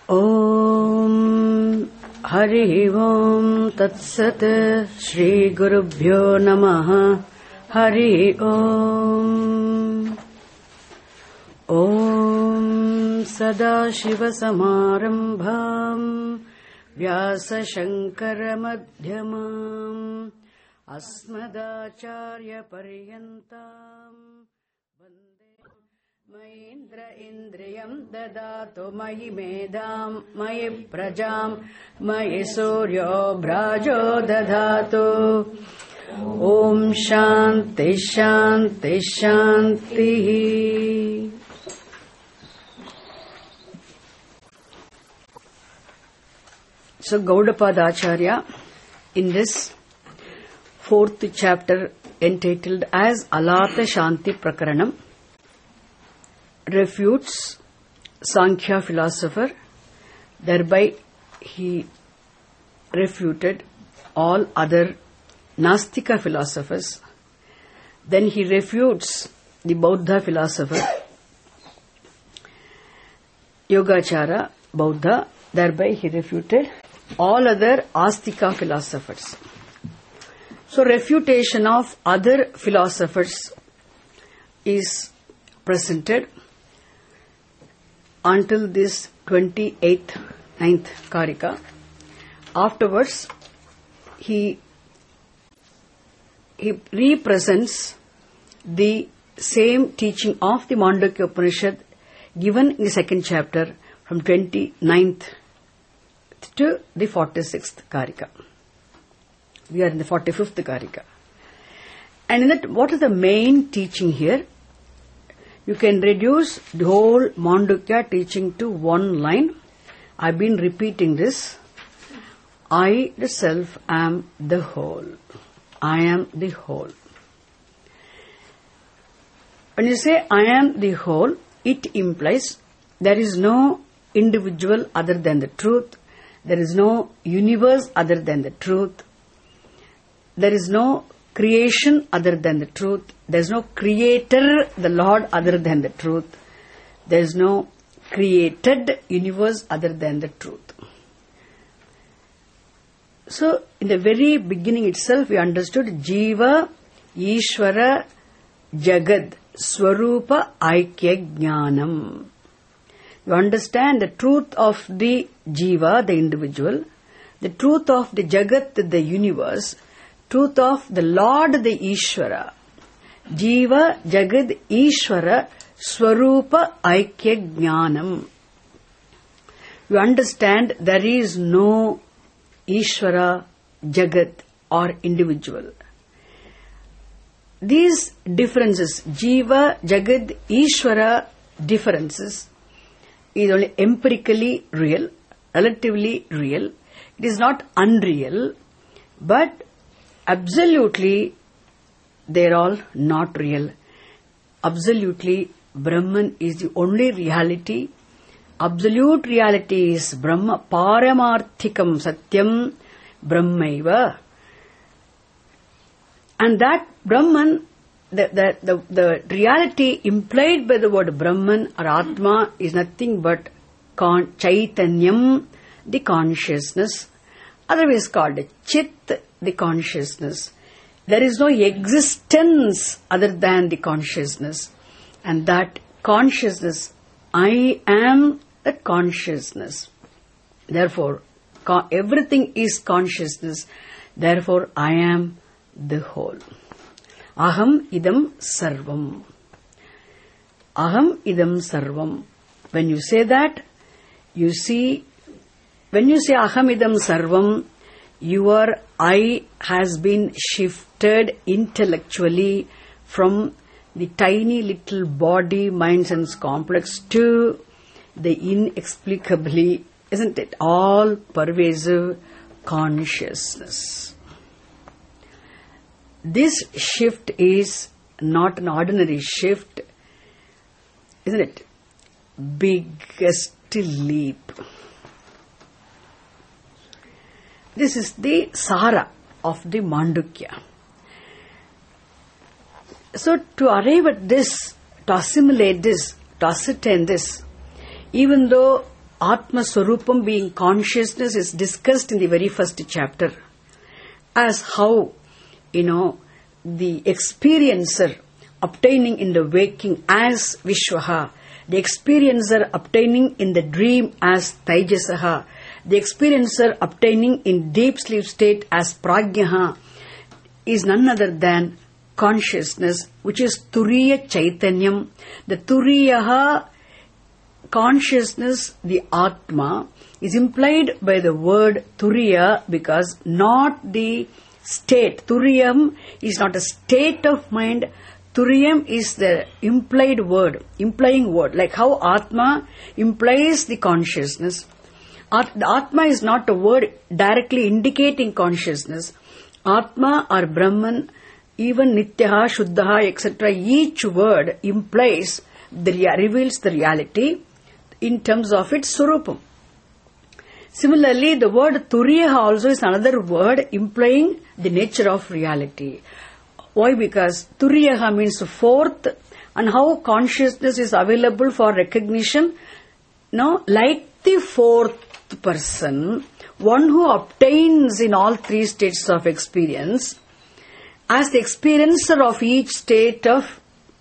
Om Hari Om Tat Sat Shri Guru Bhyo Namaha Hari Om Om Sada Shiva Samarambham Vyasa Shankara Madhyamam Asmadacharya Paryantam Maindra Indriyam Dadato Mayi Medam Mayi Prajam Mayi Suryo Brajo Dadato Om Shanti Shanti Shanti. So Gaudapada Acharya in this fourth chapter entitled as Alata Shanti Prakaranam refutes Sankhya philosopher, thereby he refuted all other Nastika philosophers. Then he refutes the Bauddha philosopher, Yogacara Bauddha, thereby he refuted all other Astika philosophers. So refutation of other philosophers is presented until this 28th, 9th Karika. Afterwards, he represents the same teaching of the Mandukya Upanishad given in the second chapter from 29th to the 46th Karika. We are in the 45th Karika. And in that, what is the main teaching here? You can reduce the whole Mandukya teaching to one line. I've been repeating this. I, the self, am the whole. I am the whole. When you say I am the whole, it implies there is no individual other than the truth. There is no universe other than the truth. There is no creation other than the truth. There is no creator, the Lord, other than the truth. There is no created universe other than the truth. So, in the very beginning itself, we understood Jiva, Ishvara, Jagad, Swarupa, Aikya, Jnanam. You understand the truth of the Jiva, the individual, the truth of the Jagat, the universe, truth of the Lord, the Ishvara. Jiva, Jagad, Ishvara, Swarupa, Aikya, Jnanam. You understand there is no Ishvara, Jagat or individual. These differences, Jiva, Jagad, Ishvara differences is only empirically real, relatively real. It is not unreal, but absolutely they are all not real. Absolutely, Brahman is the only reality. Absolute reality is Brahma, Paramarthikam Satyam Brahmaiva. And that Brahman, the reality implied by the word Brahman or Atma is nothing but Chaitanyam, the consciousness, otherwise called Chit, the consciousness. There is no existence other than the consciousness. And that consciousness, I am the consciousness. Therefore, everything is consciousness. Therefore, I am the whole. Aham idam sarvam. Aham idam sarvam. When you say that, you see, when you say aham idam sarvam, your I has been shifted intellectually from the tiny little body, mind, sense complex to the inexplicably, isn't it, all pervasive consciousness. This shift is not an ordinary shift, isn't it? Biggest leap. This is the Sara of the Mandukya. So to arrive at this, to assimilate this, to ascertain this, even though Atma Swarupam being consciousness is discussed in the very first chapter as how, the experiencer obtaining in the waking as Vishwaha, the experiencer obtaining in the dream as Taijasaha, the experiencer obtaining in deep sleep state as Prajnaha is none other than consciousness, which is Turiya Chaitanyam. The Turiyaha consciousness, the Atma, is implied by the word Turiya because not the state. Turiyam is not a state of mind. Turiyam is the implying word, like how Atma implies the consciousness. The Atma is not a word directly indicating consciousness. Atma or Brahman, even Nityaha, Shuddhaha, etc., each word reveals the reality in terms of its Swarupam. Similarly, the word Turiyaha also is another word implying the nature of reality. Why? Because Turiyaha means fourth, and how consciousness is available for recognition. Like the fourth person, one who obtains in all three states of experience, as the experiencer of each state of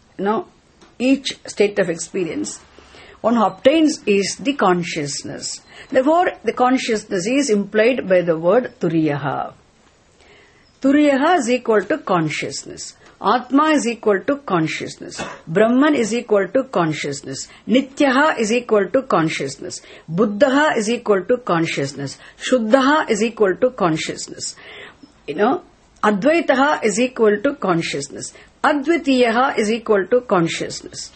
experience, one who obtains is the consciousness. Therefore, the consciousness is implied by the word Turiyaha. Turiyaha is equal to consciousness. Atma is equal to consciousness. Brahman is equal to consciousness. Nityaha is equal to consciousness. Buddhaha is equal to consciousness. Shuddhaha is equal to consciousness. Advaitaha is equal to consciousness. Advitiyaha is equal to consciousness.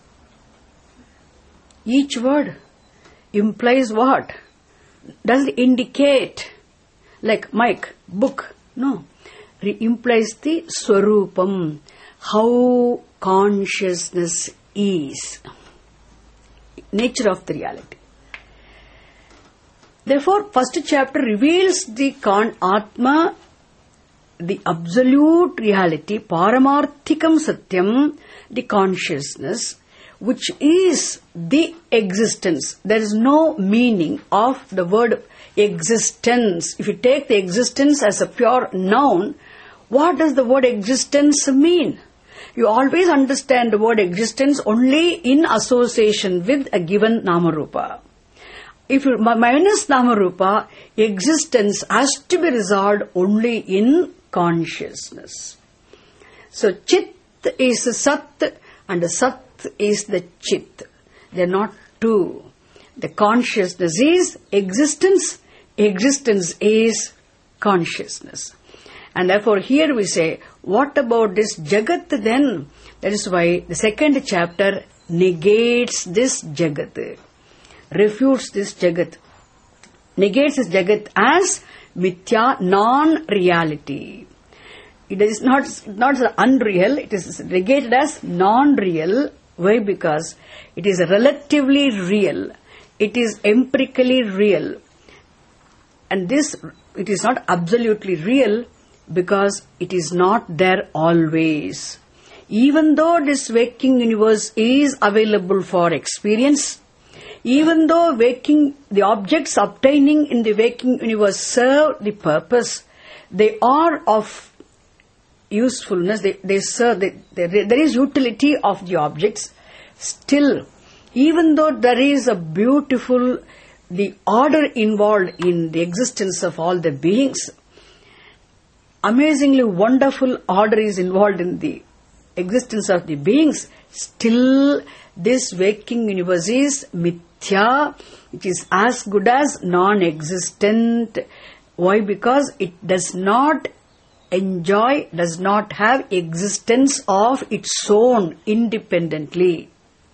Each word implies what? Doesn't indicate like mic, book. No. It implies the Swarupam, how consciousness is. Nature of the reality. Therefore, first chapter reveals the Atma, the absolute reality, Paramarthikam Satyam, the consciousness, which is the existence. There is no meaning of the word existence. If you take the existence as a pure noun, what does the word existence mean? You always understand the word existence only in association with a given Namarupa. If you minus Namarupa, existence has to be resolved only in consciousness. So Chit is Sat and Sat is the Chit. They are not two. The consciousness is existence. Existence is consciousness. And therefore here we say, what about this Jagat then? That is why the second chapter negates this Jagat, refutes this Jagat, negates this Jagat as Mithya, non-reality. It is not unreal, it is negated as non-real. Why? Because it is relatively real, it is empirically real. And this, it is not absolutely real because it is not there always. Even though this waking universe is available for experience, even though the objects obtaining in the waking universe serve the purpose, they are of usefulness, they serve, there is utility of the objects, still, even though there is a beautiful, the order involved in the existence of all the beings, amazingly wonderful order is involved in the existence of the beings, still this waking universe is mithya, which is as good as non-existent. Why? Because it does not enjoy, does not have existence of its own independently.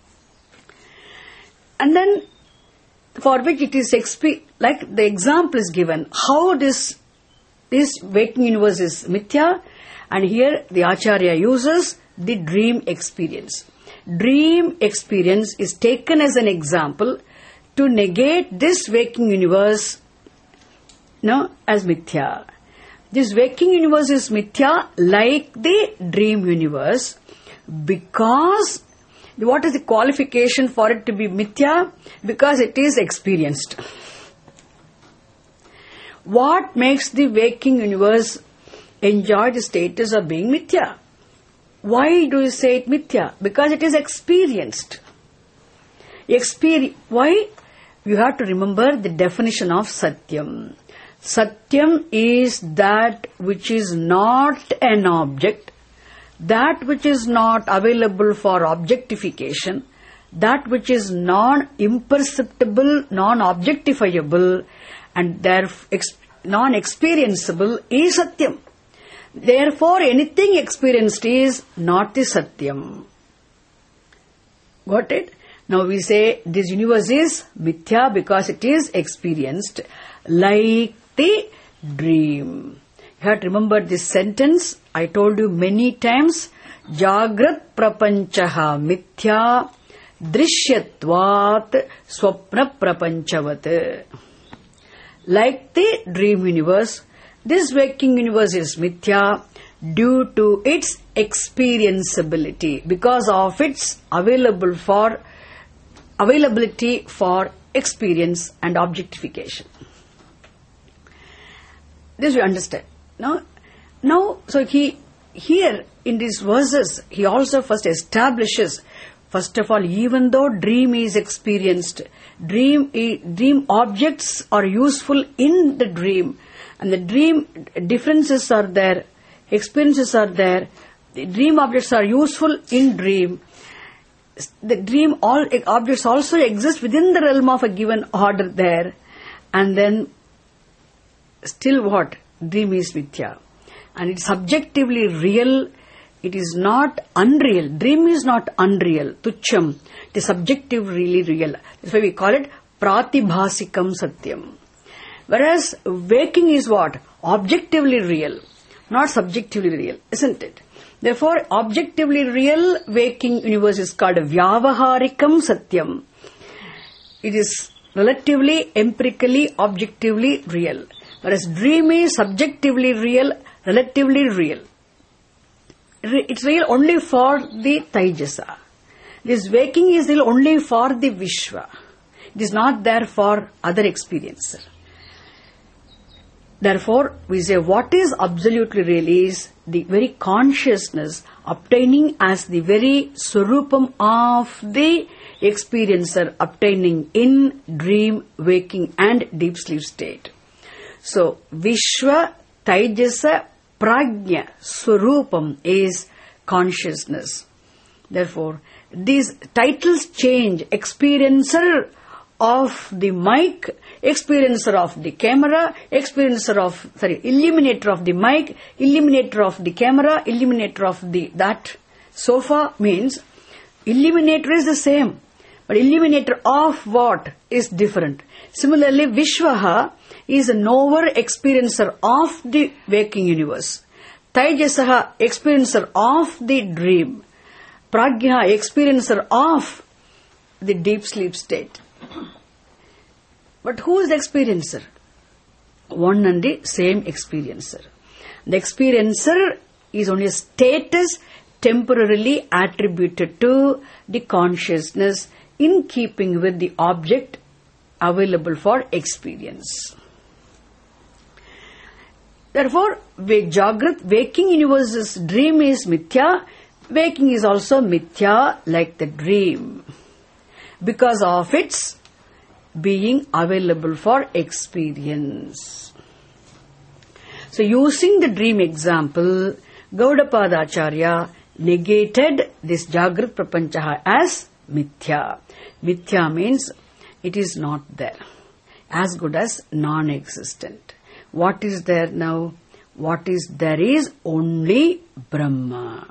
And then for which it is like the example is given, how this waking universe is mithya, and here the Acharya uses the dream experience. Dream experience is taken as an example to negate this waking universe as mithya. This waking universe is mithya like the dream universe because What is the qualification for it to be mithya? Because it is experienced. What makes the waking universe enjoy the status of being mithya? Why do you say it mithya? Because it is experienced. Why? You have to remember the definition of Satyam. Satyam is that which is not an object, that which is not available for objectification, that which is non-imperceptible, non-objectifiable, and therefore non-experienceable is Satyam. Therefore, anything experienced is not the Satyam. Got it? Now we say this universe is mithya because it is experienced, like the dream. You have to remember this sentence. I told you many times. Jagrat prapanchaha mithya drishyatvat swapna prapanchavat. Like the dream universe, this waking universe is mithya due to its experienceability, because of its availability for experience and objectification. This we understand. Now, so here in these verses, he also first establishes, first of all, even though dream is experienced, dream objects are useful in the dream, and the dream differences are there, experiences are there, the dream objects are useful in dream. The dream objects also exist within the realm of a given order there, and then still what? Dream is mithya. And it's subjectively real, it is not unreal. Dream is not unreal, tucham. It is subjectively really real. That's why we call it pratibhasikam satyam. Whereas waking is what? Objectively real, not subjectively real, isn't it? Therefore, objectively real waking universe is called vyavaharikam satyam. It is relatively, empirically, objectively real. Whereas dream is subjectively real, relatively real. It's real only for the Taijasa. This waking is real only for the Vishwa. It is not there for other experiencer. Therefore, we say what is absolutely real is the very consciousness obtaining as the very swarupam of the experiencer obtaining in dream, waking and deep sleep state. So, Vishwa, Taijasa, Prajna, Swarupam is consciousness. Therefore, these titles change. Experiencer of the mic, experiencer of the camera, illuminator of the mic, illuminator of the camera, illuminator of that sofa means illuminator is the same, but illuminator of what is different. Similarly, Vishwaha is a knower experiencer of the waking universe. Taijasaha, experiencer of the dream. Prajna, experiencer of the deep sleep state. But who is the experiencer? One and the same experiencer. The experiencer is only a status temporarily attributed to the consciousness in keeping with the object available for experience. Therefore, Jagrat, waking universe's dream is mithya, waking is also mithya like the dream, because of its being available for experience. So, using the dream example, Gaudapada Acharya negated this Jagrat Prapanchaha as mithya. Mithya means it is not there, as good as non-existent. What is there now? What is there is only Brahma.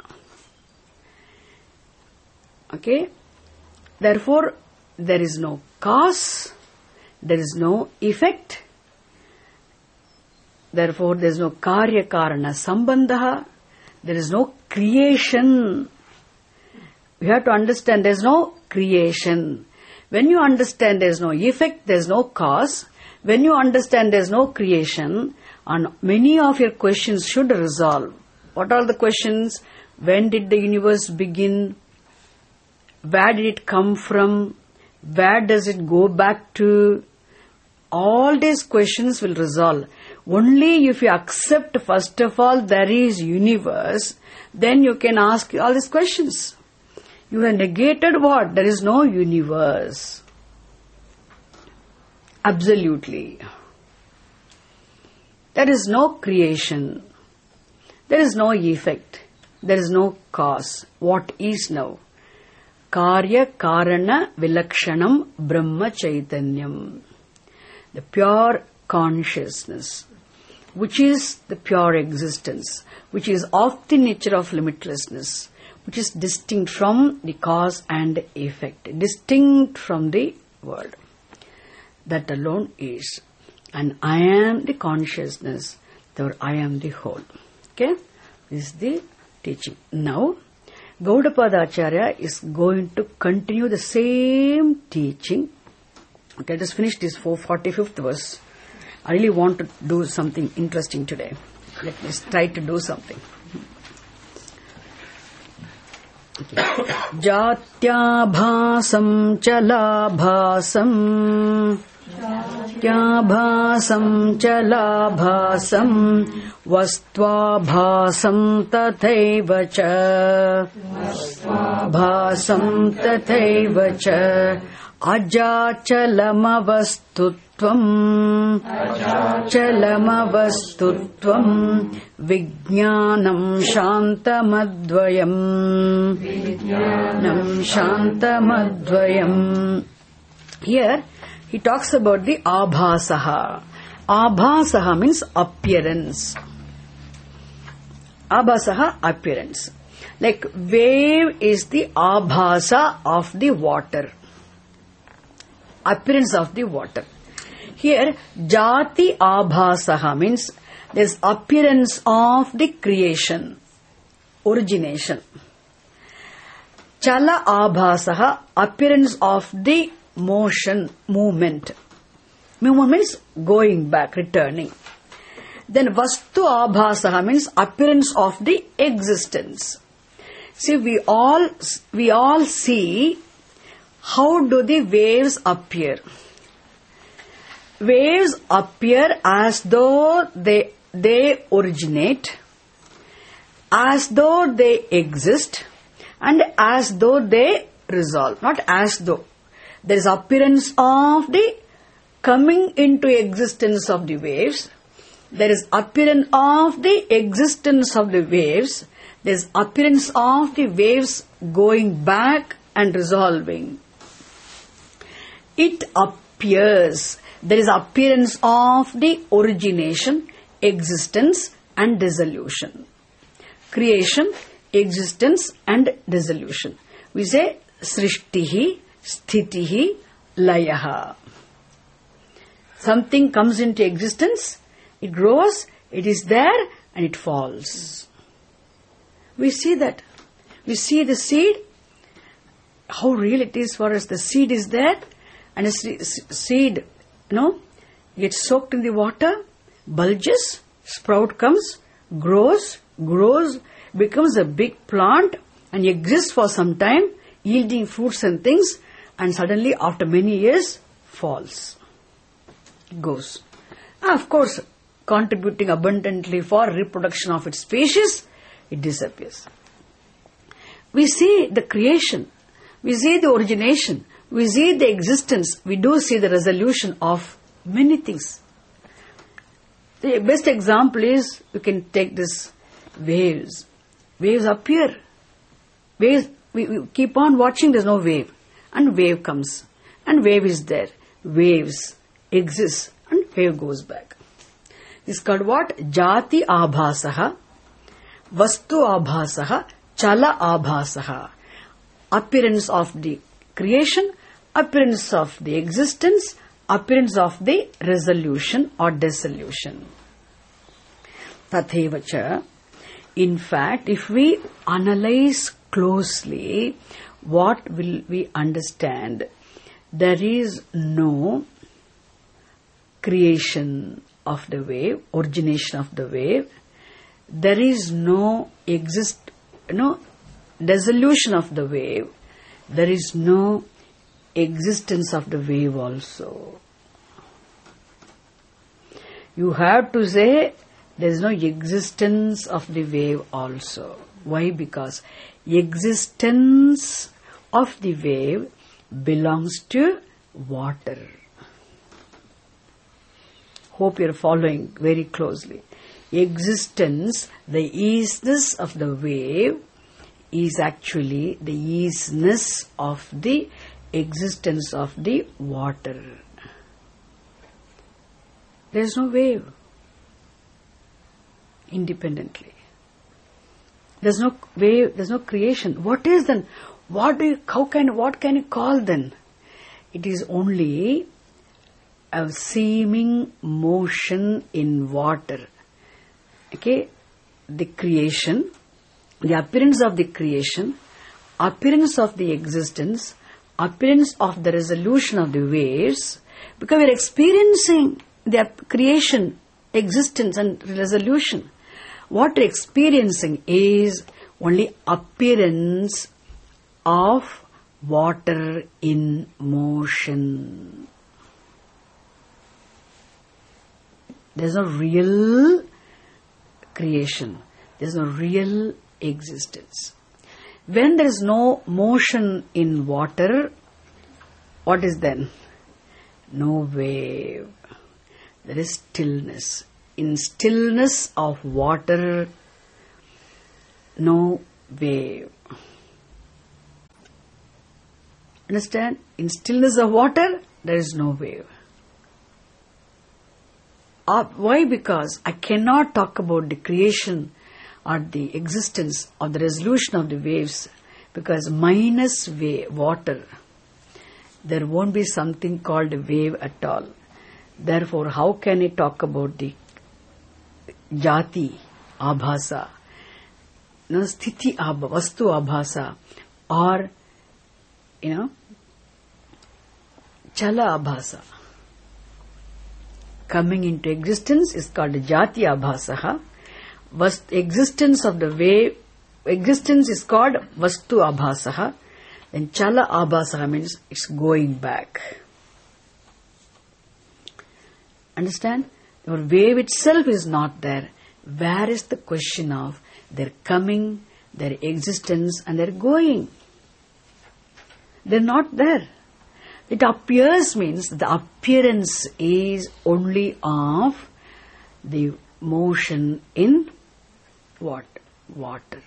Okay? Therefore, there is no cause, there is no effect, therefore there is no karya karana sambandha, there is no creation. You have to understand there is no creation. When you understand there is no effect, there is no cause, when you understand there is no creation, and many of your questions should resolve. What are the questions? When did the universe begin? Where did it come from? Where does it go back to? All these questions will resolve. Only if you accept, first of all, there is universe, then you can ask all these questions. You have negated what? There is no universe. Absolutely. There is no creation. There is no effect. There is no cause. What is now? Karya Karana Vilakshanam Brahma Chaitanyam. The pure consciousness, which is the pure existence, which is of the nature of limitlessness, which is distinct from the cause and effect, distinct from the world. That alone is. And I am the consciousness, therefore I am the whole. Okay? This is the teaching. Now, Gaudapada Acharya is going to continue the same teaching. Okay, let us finish this 445th verse. I really want to do something interesting today. Let me try to do something. Okay. Jatyabhasam chalabhasam Jatyabhasam chalabhasam Vastvabhasam tathaiva cha Vastvabhasam tathaiva cha Ajachalamavastutvam Chalamavastutvam Vijnanam Shantamadvayam Vijnanam Shantamadvayam. Here he talks about the Abhasaha. Abhasaha means appearance. Abhasaha, appearance. Like wave is the Abhasa of the water. Appearance of the water. Here, Jati Abhasaha means there is appearance of the creation, origination. Chala Abhasaha, appearance of the motion, movement. Movement means going back, returning. Then Vastu Abhasaha means appearance of the existence. See, we all see how do the waves appear. Waves appear as though they originate, as though they exist, and as though they resolve. Not as though. There is appearance of the coming into existence of the waves. There is appearance of the existence of the waves. There is appearance of the waves going back and resolving. It appears. There is appearance of the origination, existence and dissolution. Creation, existence and dissolution. We say Srishtihi, Sthitihi, Layaha. Something comes into existence, it grows, it is there and it falls. We see that. We see the seed, how real it is for us. The seed is there and the seed, gets soaked in the water, bulges, sprout comes, grows, becomes a big plant and exists for some time, yielding fruits and things, and suddenly after many years falls. Goes. Of course, contributing abundantly for reproduction of its species, it disappears. We see the creation, we see the origination, we see the existence, we do see the resolution of many things. The best example is, you can take this waves. Waves appear. Waves, we keep on watching, there's no wave. And wave comes. And wave is there. Waves exist. And wave goes back. This is called what? Jati Abhasaha, Vastu Abhasaha, Chala Abhasaha. Appearance of the creation, appearance of the existence, appearance of the resolution or dissolution. Tathevacha. In fact, if we analyze closely, what will we understand? There is no creation of the wave, origination of the wave. There is no dissolution of the wave. there is no existence of the wave also. You have to say there is no existence of the wave also. Why? Because existence of the wave belongs to water. Hope you are following very closely. Existence, the easiness of the wave, is actually the easiness of the existence of the water. There is no wave independently. There is no wave, there is no creation. What is then? What can you call then? It is only a seeming motion in water. Okay? The creation, the appearance of the creation, appearance of the existence, appearance of the resolution of the waves, because we are experiencing the creation, existence and resolution. What we are experiencing is only appearance of water in motion. There is no real creation. There is no real existence. When there is no motion in water, what is then? No wave. There is stillness. In stillness of water, no wave. Understand? In stillness of water, there is no wave. Why? Because I cannot talk about the creation or the existence or the resolution of the waves, because minus water, there won't be something called a wave at all. Therefore, how can I talk about the jati abhasa, sthiti vastu abhasa, or chala abhasa? Coming into existence is called jati abhasaha. Existence of the wave, existence is called vastu abhasaha. Then chala abhasaha means it's going back. Understand? Your wave itself is not there. Where is the question of their coming, their existence and their going? They're not there. It appears means the appearance is only of the motion in what? Water.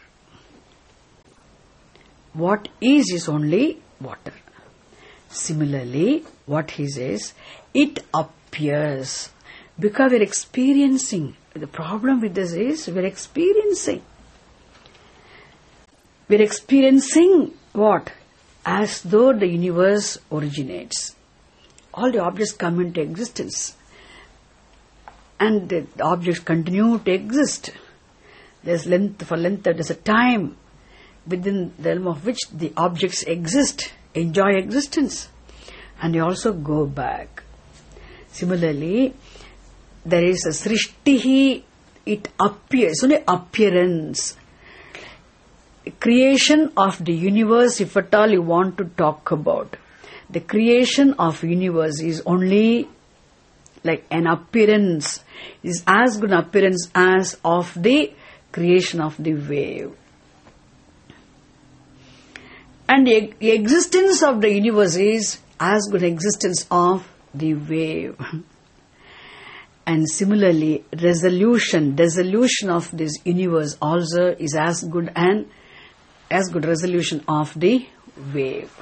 What is only water. Similarly, what he says, it appears. Because we're experiencing. The problem with this is we're experiencing. We're experiencing what? As though the universe originates. All the objects come into existence. And the objects continue to exist. There's there's a time within the realm of which the objects exist, enjoy existence. And they also go back. Similarly, there is a srishtihi, it appears, only appearance. Creation of the universe, if at all you want to talk about. The creation of universe is only like an appearance, is as good an appearance as of the creation of the wave. And the existence of the universe is as good existence of the wave. And similarly, dissolution of this universe also is as good resolution of the wave.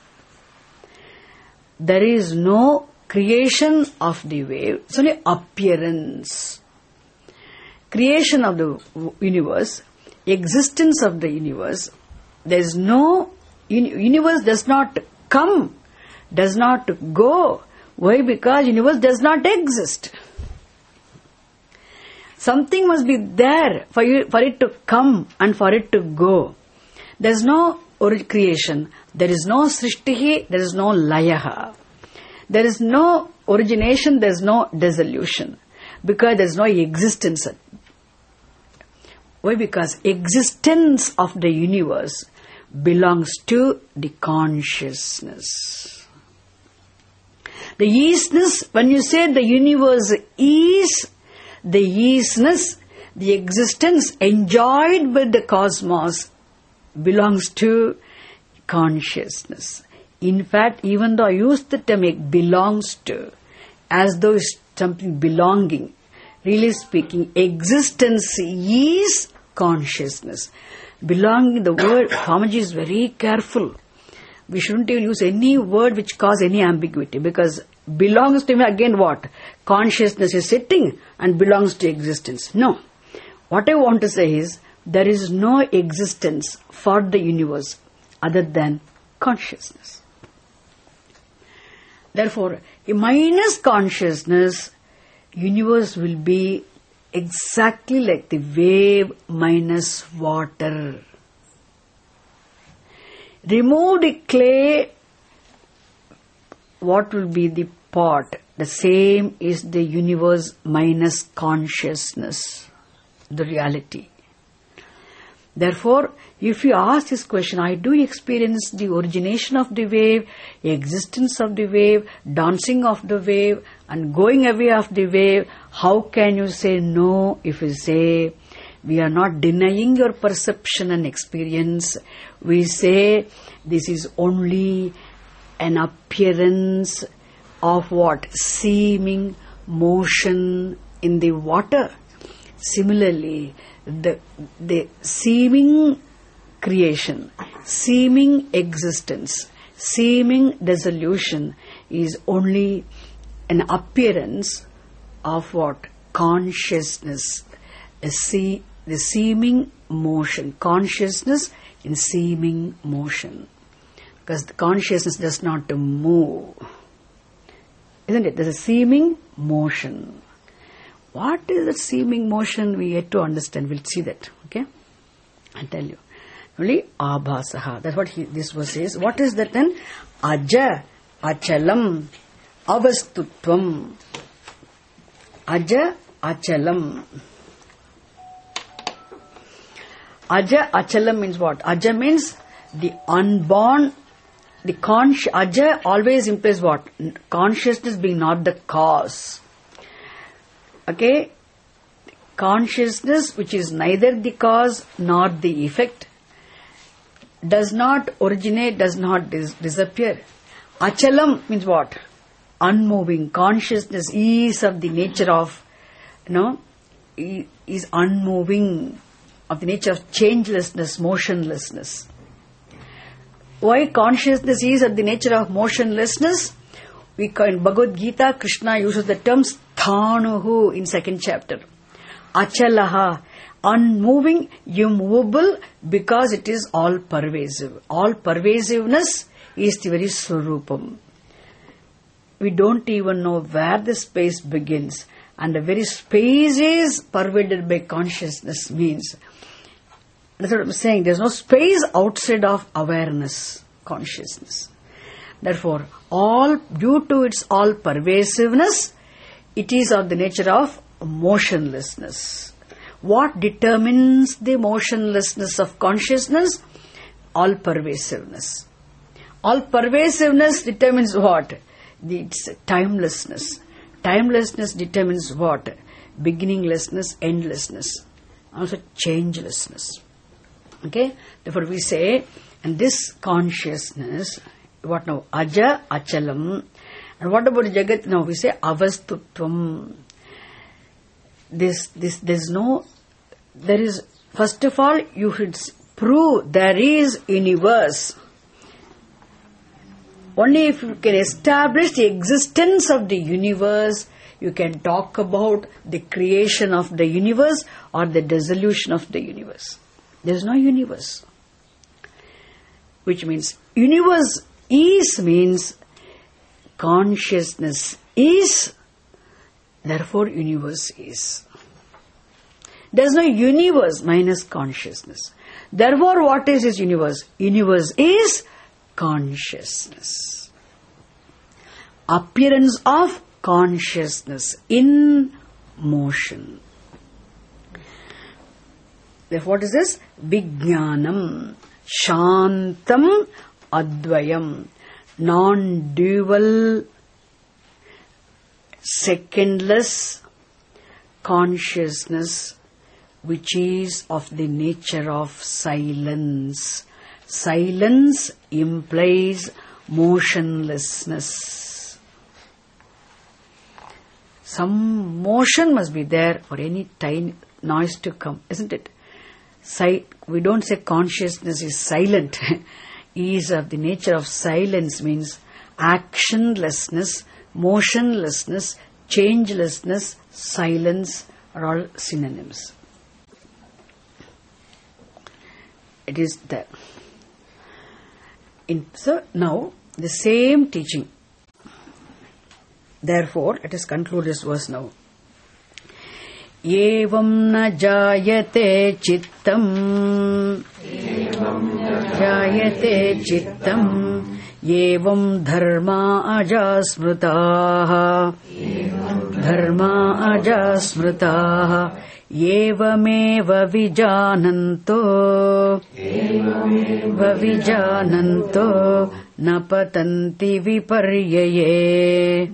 There is no creation of the wave, it's only appearance. Creation of the universe, existence of the universe, there is no, universe does not come, does not go. Why? Because universe does not exist. Something must be there for it to come and for it to go. There is no creation, there is no srishtihi, there is no layaha. There is no origination, there is no dissolution. Because there is no existence. Why? Because existence of the universe belongs to the consciousness. The isness, when you say the universe is, the isness, the existence enjoyed by the cosmos belongs to consciousness. In fact, even though I use the term belongs to, as though it's something belonging, really speaking, existence is consciousness. Belonging, the word, Swamiji is very careful. We shouldn't even use any word which cause any ambiguity, because belongs to me, again what? Consciousness is sitting and belongs to existence. No. What I want to say is, there is no existence for the universe other than consciousness. Therefore, minus consciousness, universe will be exactly like the wave minus water. Remove the clay, what will be the pot? The same is the universe minus consciousness, the reality. Therefore, if you ask this question, I do experience the origination of the wave, existence of the wave, dancing of the wave, and going away of the wave, how can you say no if you say, we are not denying your perception and experience. We say, this is only an appearance of what? Seeming motion in the water. Similarly, the seeming creation, seeming existence, seeming dissolution is only an appearance of what? Consciousness. The seeming motion. Consciousness in seeming motion. Because the consciousness does not move. Isn't it? There's a seeming motion. What is that seeming motion? We yet to understand. We'll see that. Okay? I'll tell you. Only abhasaha. That's what this verse says. What is that then? Aja, achalam, avastutvam. Aja, achalam. Aja, achalam means what? Aja means the unborn. The Aja always implies what? Consciousness being not the cause. Okay? Consciousness, which is neither the cause nor the effect, does not originate, does not disappear. Achalam means what? Unmoving. Consciousness is of the nature of, is unmoving, of the nature of changelessness, motionlessness. Why consciousness is of the nature of motionlessness? In Bhagavad Gita, Krishna uses the term sthanuhu in 2nd chapter. Achalaha, unmoving, immovable, because it is all pervasive. All pervasiveness is the very swarupam. We don't even know where the space begins, and the very space is pervaded by consciousness means. That's what I'm saying. There's no space outside of awareness, consciousness. Therefore, due to its all pervasiveness, it is of the nature of motionlessness. What determines the motionlessness of consciousness? All pervasiveness. All pervasiveness determines what? Its timelessness. Timelessness determines what? Beginninglessness, endlessness. Also changelessness. Okay? Therefore we say, and this consciousness, what now? Aja, achalam. And what about Jagat? Now we say avastutvam. There is, first of all, you should prove there is universe. Only if you can establish the existence of the universe, you can talk about the creation of the universe or the dissolution of the universe. There is no universe. Which means, universe is means consciousness is, therefore universe is. There is no universe minus consciousness. Therefore, what is this universe? Universe is consciousness. Appearance of consciousness in motion. Therefore, what is this? Vijnanam. Shantam Advayam. Non-dual, secondless consciousness which is of the nature of silence. Silence implies motionlessness. Some motion must be there for any tiny noise to come, isn't it? We don't say consciousness is silent. Is of the nature of silence means actionlessness, motionlessness, changelessness, silence are all synonyms. It is there. So now the same teaching. Therefore, let us conclude this verse now. Evam na jayate chittam. Jayate chittam. Evam dharma ajasmritaha. Dharma ajasmritaha. Evameva vijananto. Vavijananto napatanti viparyaye.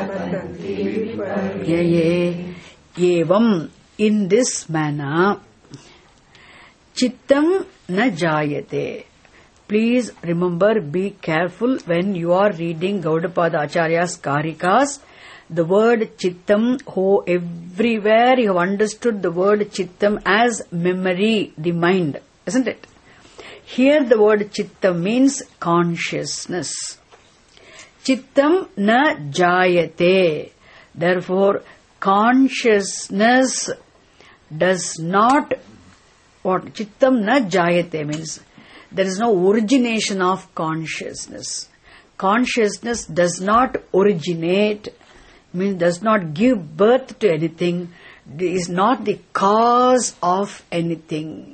Evam, in this manner, chittam na jayate. Please remember, be careful when you are reading Gaudapada Acharya's Karikas. The word chittam, everywhere you have understood the word chittam as memory, the mind, isn't it? Here the word chittam means consciousness. Chittam na jayate. Therefore, consciousness does not, what chittam na jayate means, there is no origination of consciousness. Consciousness does not originate, means does not give birth to anything, is not the cause of anything.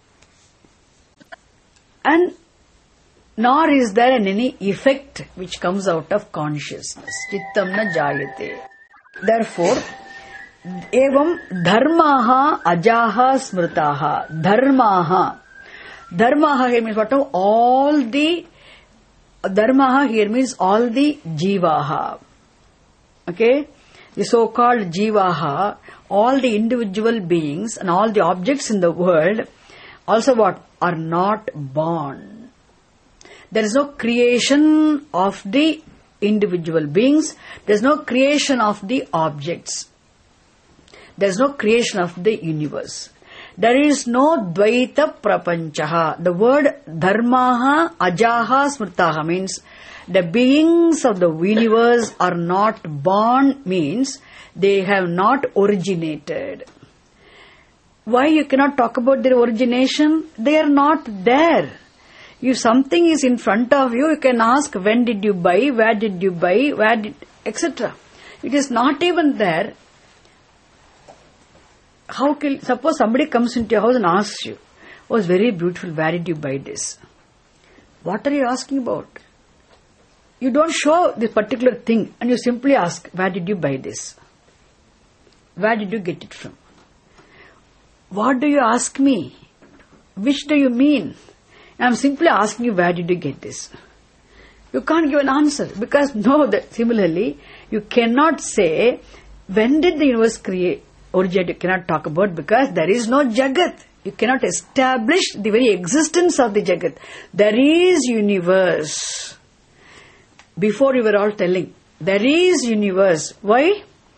And nor is there any effect which comes out of consciousness. Chittam na jayate. Therefore, evam dharmaha ajaha smritaha. Dharmaha. Dharmaha here means what? All the dharmaha here means all the jivaha. Okay? The so-called jivaha, all the individual beings and all the objects in the world, also what? Are not born. There is no creation of the individual beings. There is no creation of the objects. There is no creation of the universe. There is no dvaita prapanchaha. The word dharmaha ajaha smritaha means the beings of the universe are not born, means they have not originated. Why you cannot talk about their origination? They are not there. If something is in front of you, you can ask, when did you buy, where did you buy, etc. It is not even there. Suppose somebody comes into your house and asks you, oh, it's very beautiful, where did you buy this? What are you asking about? You don't show this particular thing and you simply ask, where did you buy this? Where did you get it from? What do you ask me? Which do you mean? I'm simply asking you, where did you get this? You can't give an answer because similarly, you cannot say, when did the universe originate? You cannot talk about because there is no Jagat. You cannot establish the very existence of the Jagat. There is universe. Before you were all telling, there is universe. Why?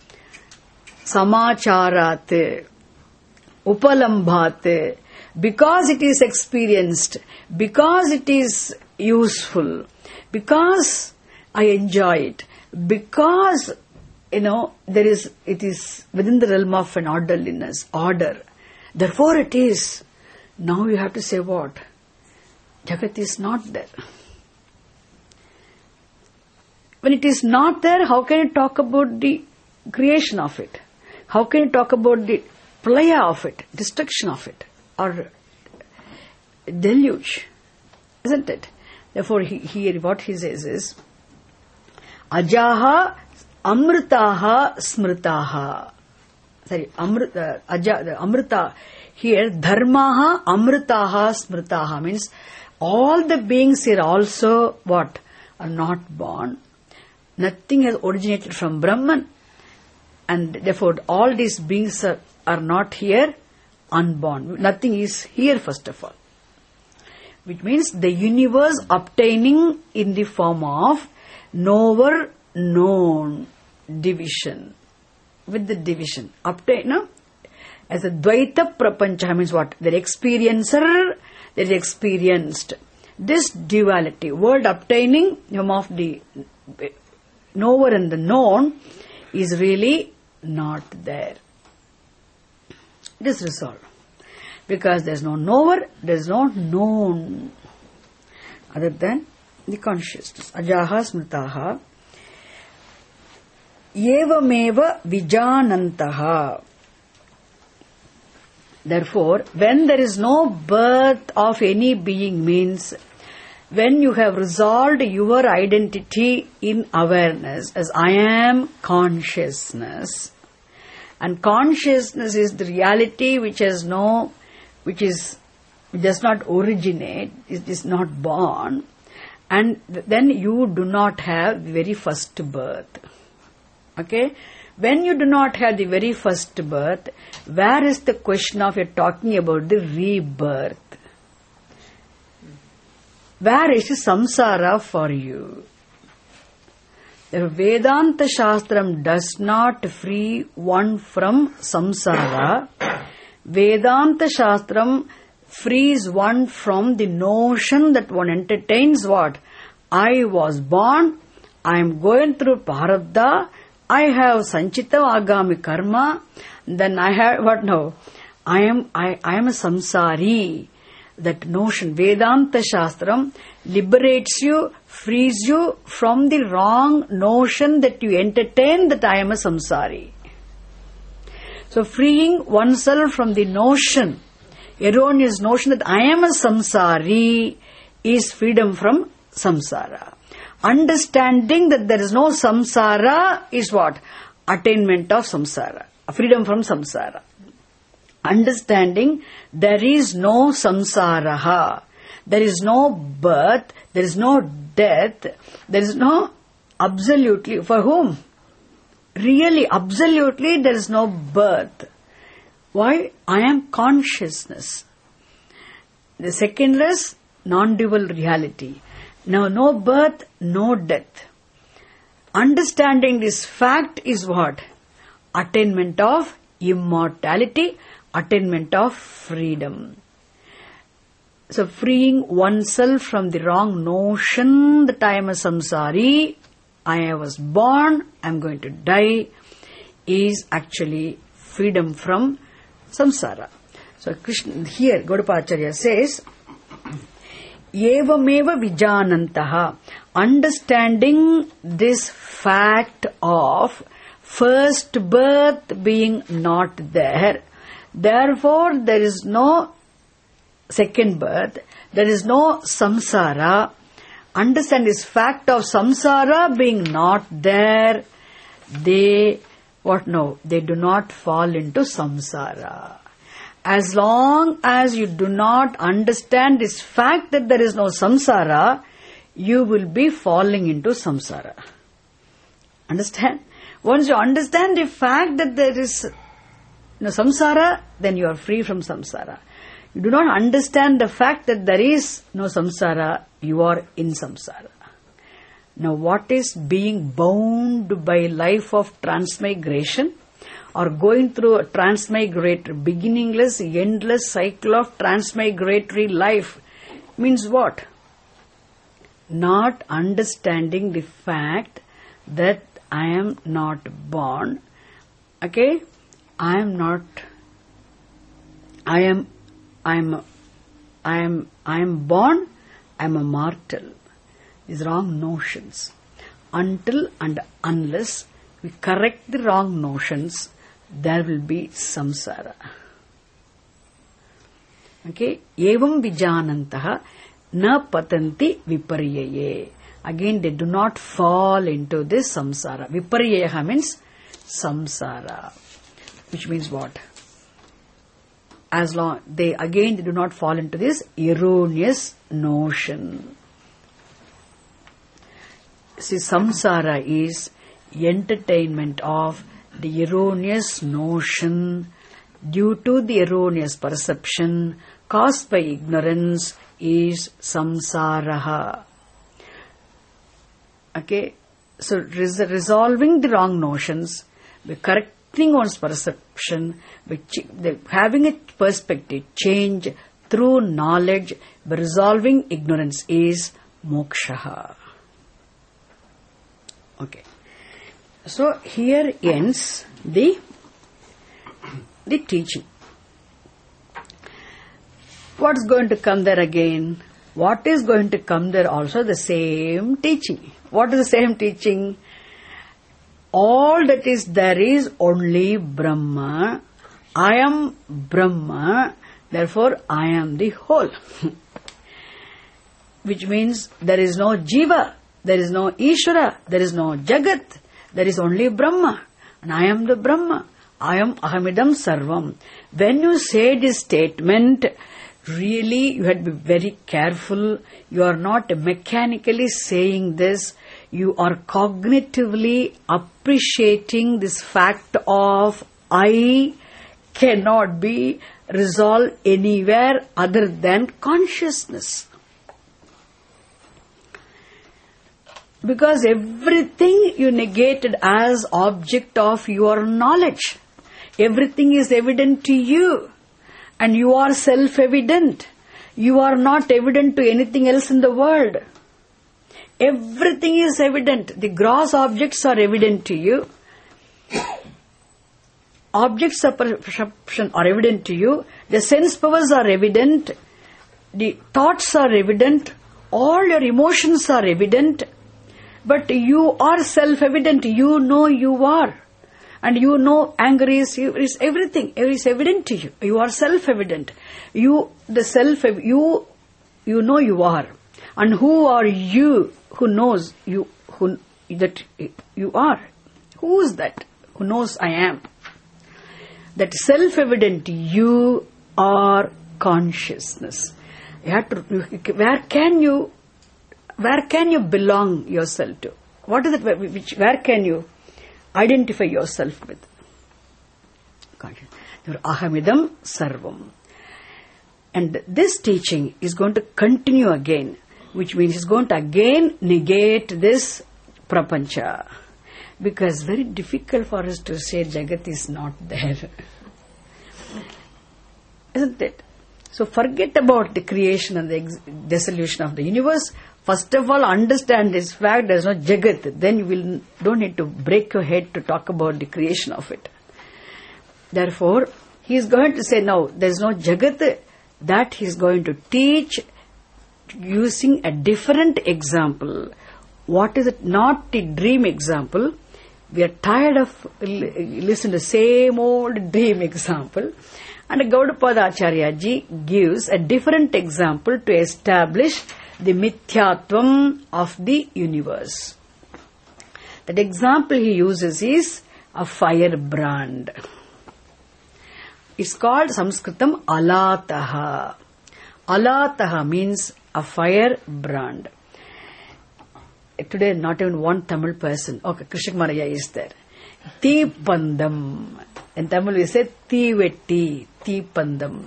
Samacharat, upalambhat, because it is experienced, because it is useful, because I enjoy it, because it is within the realm of an order. Therefore it is. Now you have to say what? Jagat is not there. When it is not there, how can you talk about the creation of it? How can you talk about the pralaya of it, destruction of it, or deluge? Isn't it? Therefore, here what he says is, ajaha amritaha smritaha. Sorry, amrita. Here, dharmaha amritaha smritaha means all the beings here also what? Are not born. Nothing has originated from Brahman. And therefore all these beings are not here unborn. Nothing is here first of all. Which means the universe obtaining in the form of knower, known, division. With the division. Obtain, no? As a Dvaita Prapancha means what? There is experiencer, there is experienced. This duality, world obtaining, of the knower and the known, is really not there. It is resolved. Because there is no knower, there is no known. Other than the consciousness. Ajaha smritaha. Evameva vijanantaha. Therefore, when there is no birth of any being means, when you have resolved your identity in awareness as I am consciousness, and consciousness is the reality which does not originate, it is not born, and then you do not have the very first birth. Okay? When you do not have the very first birth, where is the question of you're talking about the rebirth? Where is samsara for you? The Vedanta Shastram does not free one from samsara. Vedanta Shastram frees one from the notion that one entertains what? I was born, I am going through Prarabdha, I have Sanchita Agami Karma, then I have, what now? I am a samsari. That notion, Vedanta Shastram, liberates you, frees you from the wrong notion that you entertain that I am a samsari. So freeing oneself from the notion, erroneous notion that I am a samsari, is freedom from samsara. Understanding that there is no samsara is what? Attainment of samsara. Freedom from samsara. Understanding there is no samsara. There is no birth. There is no death. There is no absolutely. For whom? Really, absolutely there is no birth. Why? I am consciousness. The secondless, non-dual reality. Now, no birth, no death. Understanding this fact is what? Attainment of immortality, attainment of freedom. So, freeing oneself from the wrong notion that I am a samsari, I was born, I am going to die, is actually freedom from samsara. So, Krishna, here, Gaudapadacharya says, Evameva vijanantaha. Understanding this fact of first birth being not there, therefore there is no second birth, there is no samsara. Understand this fact of samsara being not there, they, what no? They do not fall into samsara. As long as you do not understand this fact that there is no samsara, you will be falling into samsara. Understand? Once you understand the fact that there is no samsara, then you are free from samsara. You do not understand the fact that there is no samsara, you are in samsara. Now what is being bound by life of transmigration? Or going through a transmigratory, beginningless, endless cycle of transmigratory life means what? Not understanding the fact that I am not born. Okay? I am born, I am a mortal. These wrong notions. Until and unless we correct the wrong notions, there will be samsara. Okay? Evam vijanantaha na patanti viparyaye. Again, they do not fall into this samsara. Viparyaha means samsara. Which means what? as long they do not fall into this erroneous notion. See, samsara is entertainment of the erroneous notion due to the erroneous perception caused by ignorance is samsaraha. Okay, so resolving the wrong notions, by correcting one's perception, by having a perspective change through knowledge, by resolving ignorance is moksha. Okay. So here ends the teaching. What's going to come there again? What is going to come there also? The same teaching. What is the same teaching? All that is there is only Brahma. I am Brahma, therefore I am the whole. Which means there is no Jiva, there is no Ishvara, there is no Jagat, there is only Brahma. And I am the Brahma. I am Ahamidam Sarvam. When you say this statement, really you had to be very careful. You are not mechanically saying this. You are cognitively appreciating this fact of I cannot be resolved anywhere other than consciousness. Because everything you negated as object of your knowledge. Everything is evident to you. And you are self-evident. You are not evident to anything else in the world. Everything is evident. The gross objects are evident to you. Objects of perception are evident to you. The sense powers are evident. The thoughts are evident. All your emotions are evident. But you are self-evident. You know you are. And you know anger is everything. It is evident to you. You are self-evident. You know you are. And who are you who knows that you are? Who is that who knows I am? That self-evident you are consciousness. You have to, where can you belong yourself to? What is it? Where can you identify yourself with? Consciousness. Ahamidam Sarvam. And this teaching is going to continue again, which means it's going to again negate this prapancha. Because very difficult for us to say Jagat is not there. Isn't it? So forget about the creation and the dissolution of the universe. First of all, understand this fact there is no Jagat. Then you don't need to break your head to talk about the creation of it. Therefore, he is going to say, no, there is no Jagat. That he is going to teach using a different example. What is it? Not the dream example. We are tired of listening to the same old dream example. And Gaudapada Acharya ji gives a different example to establish the mithyatvam of the universe. That example he uses is a firebrand. It's called Sanskritam Alataha. Alataha means a firebrand. Today not even one Tamil person. Okay, Krishna Kumaraya is there. Teepandam. In Tamil we say Teevetti, Teepandam.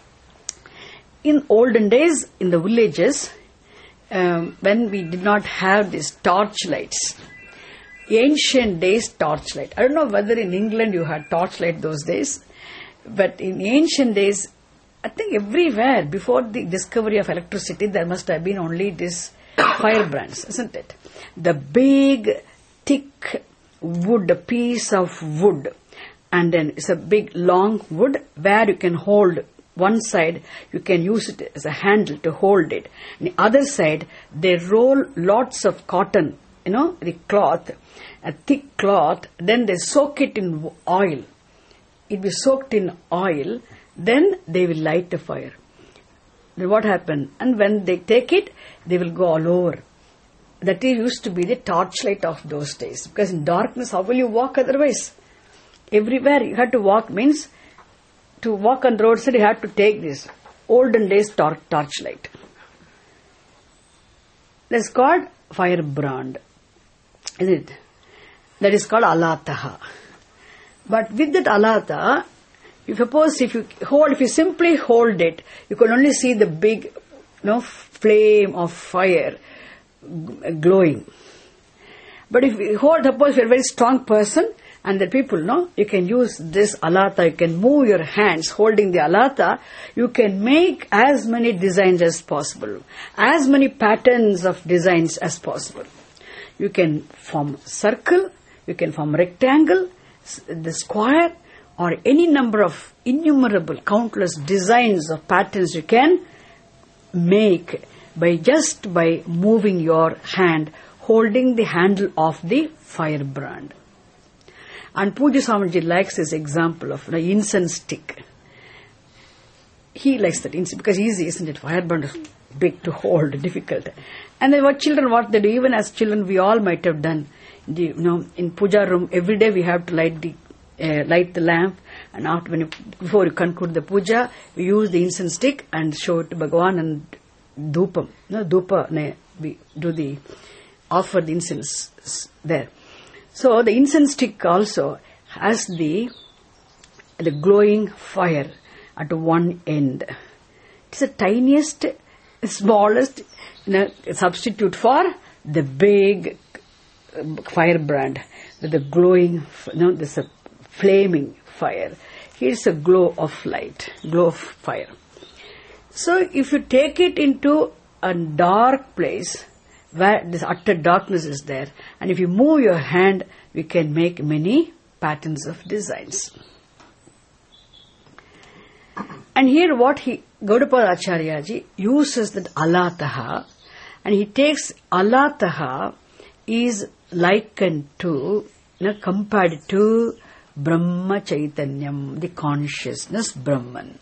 In olden days, in the villages, when we did not have these torchlights, ancient days torchlight. I don't know whether in England you had torchlight those days, but in ancient days, I think everywhere, before the discovery of electricity, there must have been only these firebrands, isn't it? The big, thick wood, piece of wood, and then it's a big, long wood where you can hold one side, you can use it as a handle to hold it. On the other side, they roll lots of cotton, the cloth, a thick cloth, then they soak it in oil. It will be soaked in oil, then they will light the fire. Then what happened? And when they take it, they will go all over. That used to be the torchlight of those days. Because in darkness, how will you walk otherwise? Everywhere you had to walk means to walk on the roadside, you have to take this olden days torchlight. That's called firebrand, isn't it? That is called alataha. But with that alata, if you simply hold it, you can only see the big, flame of fire glowing. But if you suppose you're a very strong person, and the people you can use this alata, you can move your hands holding the alata, you can make as many designs as possible, as many patterns of designs as possible. You can form circle, you can form rectangle, the square, or any number of innumerable, countless designs of patterns you can make by moving your hand, holding the handle of the firebrand. And Pujya Swamiji likes this example of the incense stick. He likes that incense because easy, isn't it? Firebrand is big to hold, difficult. And then what they do, even as children, we all might have done. In puja room, every day we have to light the lamp, and before you conclude the puja, we use the incense stick and show it to Bhagavan and dhupam. We do offer the incense there. So the incense stick also has the glowing fire at one end. It's the tiniest, smallest substitute for the big firebrand with the glowing, this a flaming fire. Here's a glow of light, glow of fire. So if you take it into a dark place where this utter darkness is there, and if you move your hand, we can make many patterns of designs. And here Gaudapada Acharyaji uses that alataha, and he takes alataha is likened to, compared to Brahma Chaitanyam, the consciousness Brahman.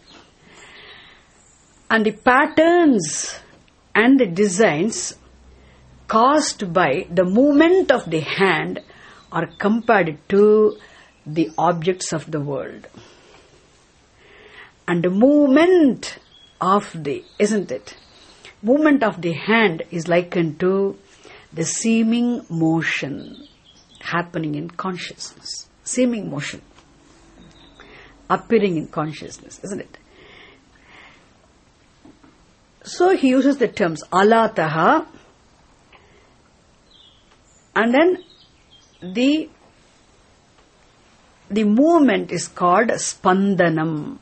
And the patterns and the designs caused by the movement of the hand are compared to the objects of the world. And the movement of isn't it? Movement of the hand is likened to the seeming motion happening in consciousness. Seeming motion appearing in consciousness, isn't it? So he uses the terms alataha, and then the movement is called spandanam.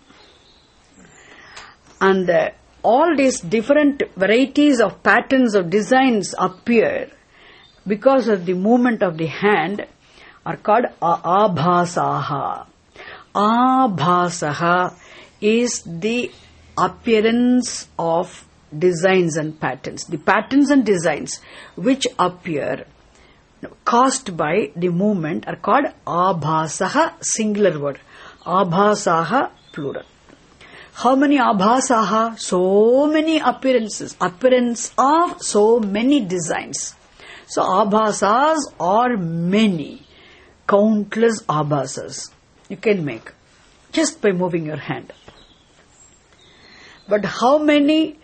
And all these different varieties of patterns of designs appear because of the movement of the hand are called abhasaha. Abhasaha is the appearance of designs and patterns. The patterns and designs which appear caused by the movement are called abhasaha, singular word. Abhasaha, plural. How many abhasaha? So many appearances. Appearance of so many designs. So abhasas are many. Countless abhasas you can make just by moving your hand. But how many,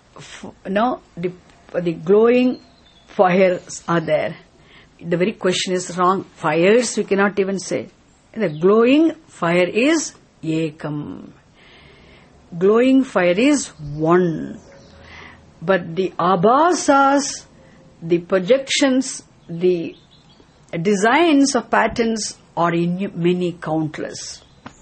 the glowing fires are there? The very question is wrong. Fires we cannot even say. The glowing fire is ekam. Glowing fire is one. But the abhasas, the projections, the designs of patterns are in many countless.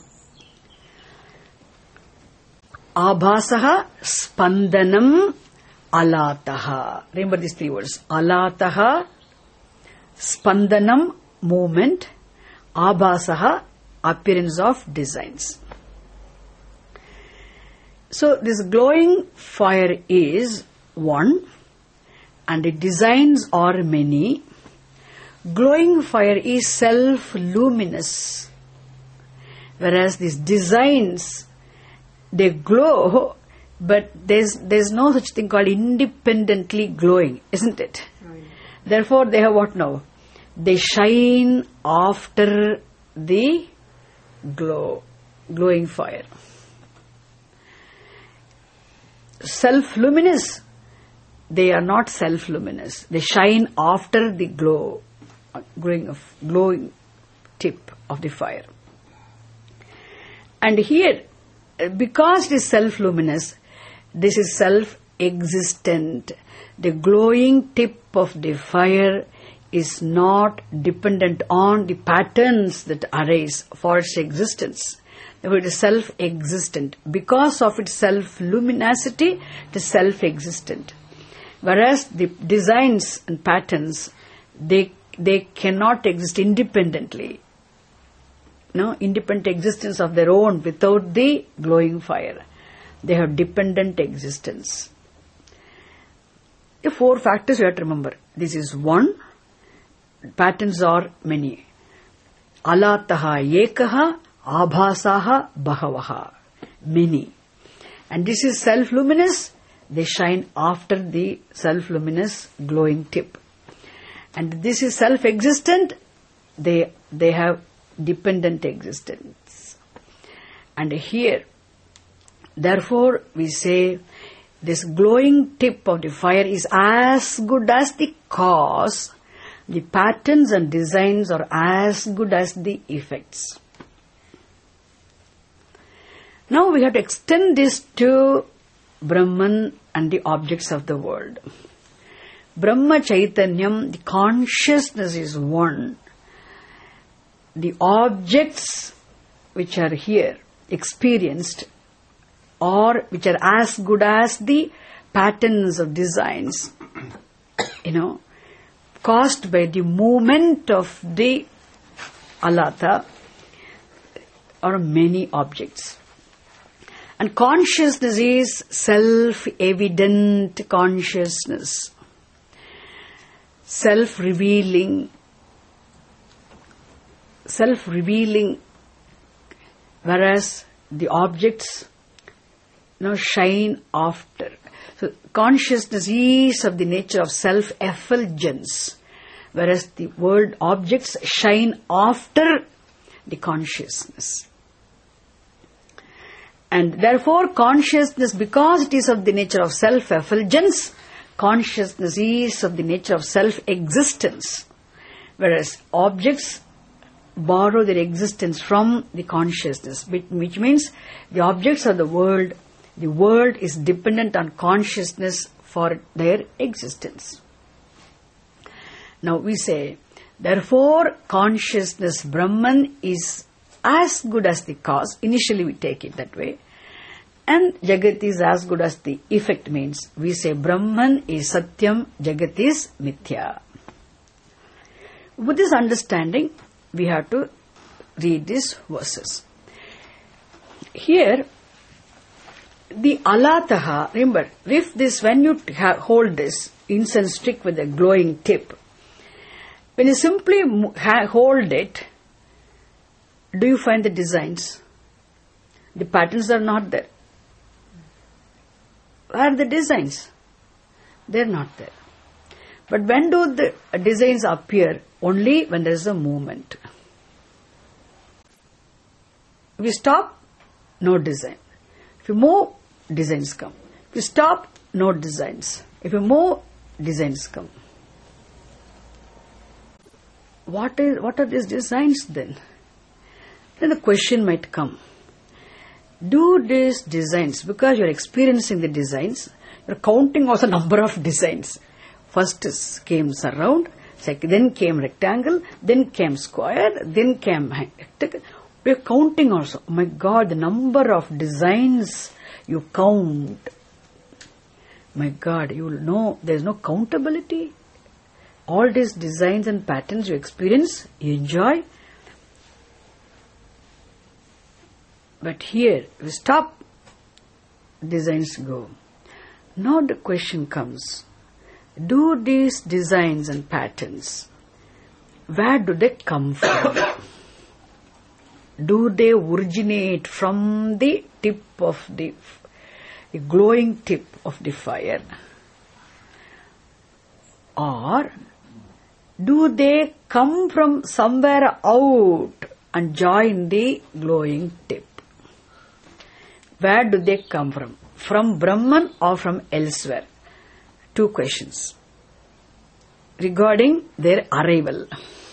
Abhasaha, spandanam, alataha. Remember these three words. Alataha, spandanam, movement. Abhasaha, appearance of designs. So this glowing fire is one, and the designs are many. Glowing fire is self-luminous, whereas these designs, they glow, but there's no such thing called independently glowing, isn't it? Right. Therefore, they have what now? They shine after the glow. glowing fire. Self-luminous, they are not self-luminous. They shine after the glowing tip of the fire. And here, because it is self-luminous, this is self-existent. The glowing tip of the fire is not dependent on the patterns that arise for its existence. Therefore, it is self-existent. Because of its self-luminosity, it is self-existent. Whereas the designs and patterns, they cannot exist independently. No independent existence of their own without the glowing fire. They have dependent existence. The 4 factors you have to remember. This is one. Patterns are many. Alataha ekaha, abhasaha bahavaha. Many. And this is self-luminous. They shine after the self-luminous glowing tip. And this is self-existent. They have dependent existence. And here, therefore, we say this glowing tip of the fire is as good as the cause. The patterns and designs are as good as the effects. Now we have to extend this to Brahman and the objects of the world. Brahma Chaitanyam, the consciousness is one. The objects which are here experienced, or which are as good as the patterns of designs, caused by the movement of the alata, are many objects. And consciousness is self-evident consciousness, self-revealing, whereas the objects shine after. So consciousness is of the nature of self-effulgence, whereas the world objects shine after the consciousness. And therefore consciousness, because it is of the nature of self-effulgence, consciousness is of the nature of self-existence, whereas objects borrow their existence from the consciousness, which means the objects of the world is dependent on consciousness for their existence. Now we say, therefore consciousness Brahman is as good as the cause. Initially we take it that way. And Jagat is as good as the effect, means we say Brahman is Satyam, Jagat is Mithya. With this understanding, we have to read these verses. Here, the alataha, remember, when you hold this incense stick with a glowing tip, when you simply hold it, do you find the designs? The patterns are not there. Where are the designs? They are not there. But when do the designs appear? Only when there is a movement. If you stop, no design. If you move, designs come. If you stop, no designs. If you move, designs come. What are these designs then? Then the question might come. Do these designs, because you are experiencing the designs, you are counting also number of designs. First came surround, then came rectangle, then came square, then came rectangle. We are counting also. Oh my God, the number of designs you count. My God, you will know there is no countability. All these designs and patterns you experience, you enjoy. But here, we stop, designs go. Now the question comes, do these designs and patterns, where do they come from? Do they originate from the tip of the glowing tip of the fire? Or do they come from somewhere out and join the glowing tip? Where do they come from? From Brahman or from elsewhere? 2 questions regarding their arrival.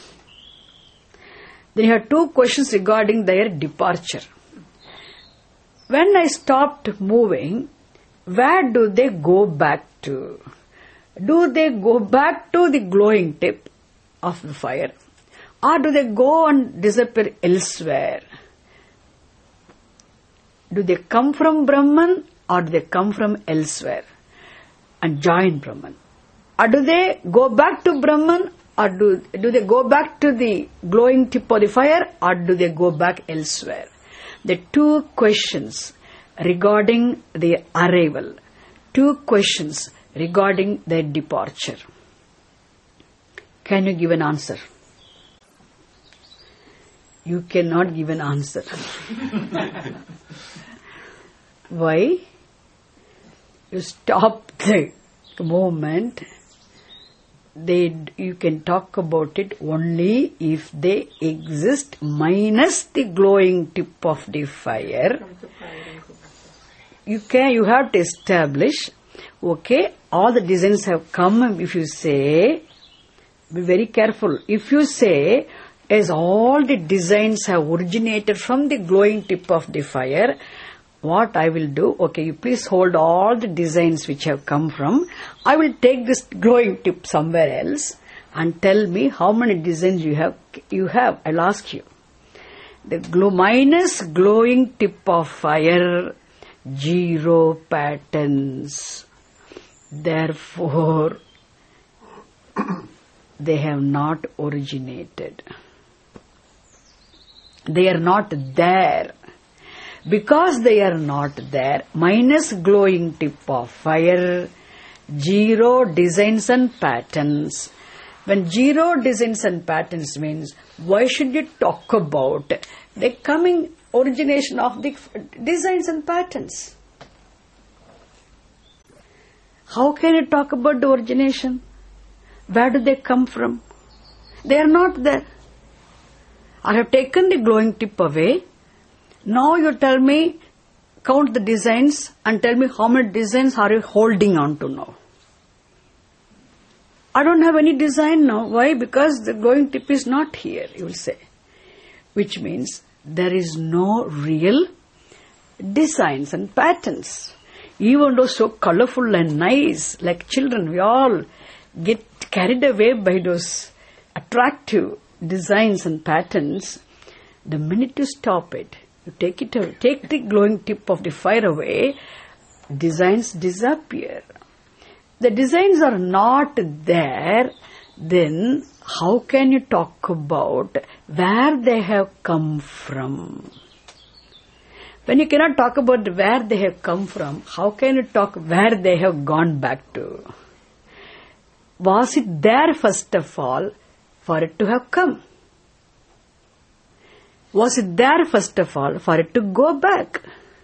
Then you have 2 questions regarding their departure. When I stopped moving, where do they go back to? Do they go back to the glowing tip of the fire? Or do they go and disappear elsewhere? Do they come from Brahman or do they come from elsewhere and join Brahman? Or do they go back to Brahman or do they go back to the glowing tip of the fire or do they go back elsewhere? The 2 questions regarding their arrival, 2 questions regarding their departure. Can you give an answer? You cannot give an answer. Why? You stop the movement. You can talk about it only if they exist minus the glowing tip of the fire. You have to establish, okay, all the designs have come. If you say, be very careful. If you say, as all the designs have originated from the glowing tip of the fire, what I will do, okay, you please hold all the designs which have come from. I will take this glowing tip somewhere else and tell me how many designs you have. I'll ask you. The minus glowing tip of fire, 0 patterns. Therefore, they have not originated. They are not there. Because they are not there, minus glowing tip of fire, 0 designs and patterns. When 0 designs and patterns means, why should you talk about the coming origination of the designs and patterns? How can you talk about the origination? Where do they come from? They are not there. I have taken the glowing tip away. Now you tell me, count the designs and tell me how many designs are you holding on to now. I don't have any design now. Why? Because the glowing tip is not here, you will say. Which means there is no real designs and patterns. Even though so colorful and nice, like children, we all get carried away by those attractive designs and patterns. The minute you stop it, you take it away, take the glowing tip of the fire away, designs disappear. The designs are not there, then how can you talk about where they have come from? When you cannot talk about where they have come from, how can you talk where they have gone back to? Was it there first of all for it to have come? Was it there first of all for it to go back?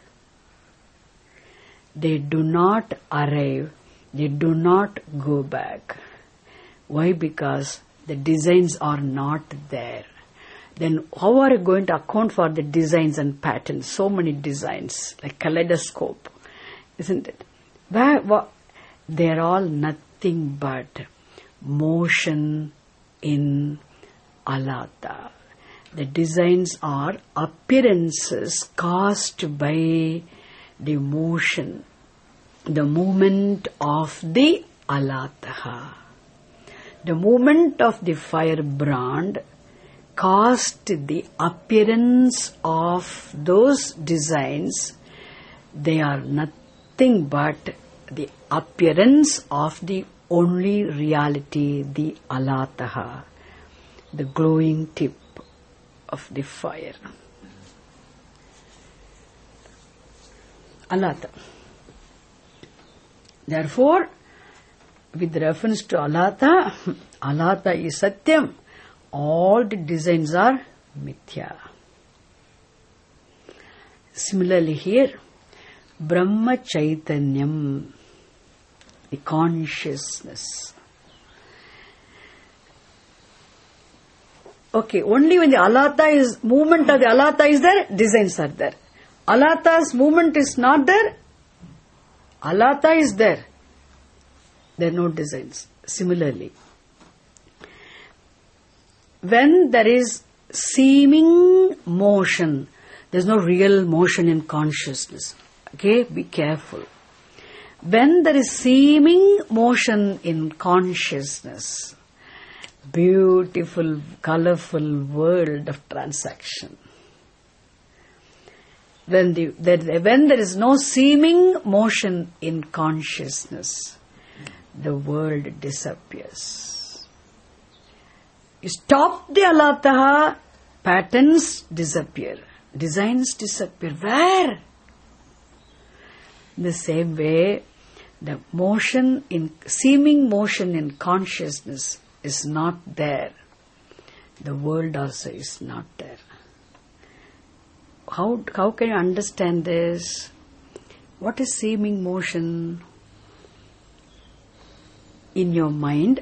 They do not arrive. They do not go back. Why? Because the designs are not there. Then how are you going to account for the designs and patterns? So many designs, like kaleidoscope, isn't it? They are all nothing but motion in alata. The designs are appearances caused by the motion, the movement of the alataha. The movement of the firebrand caused the appearance of those designs. They are nothing but the appearance of the only reality, the alataha, the glowing tip of the fire. Alata. Therefore, with reference to alata, alata is satyam. All the designs are mithya. Similarly here, Brahma Chaitanyam, the consciousness. Okay, only when the alata is, movement of the alata is there, designs are there. Alata's movement is not there. Alata is there. There are no designs. Similarly, when there is seeming motion, there is no real motion in consciousness. Okay, be careful. When there is seeming motion in consciousness, beautiful, colorful world of transaction. When there is no seeming motion in consciousness, the world disappears. You stop the alataha, patterns disappear, designs disappear. Where? In the same way, the seeming motion in consciousness is not there. The world also is not there. How can you understand this? What is seeming motion? In your mind,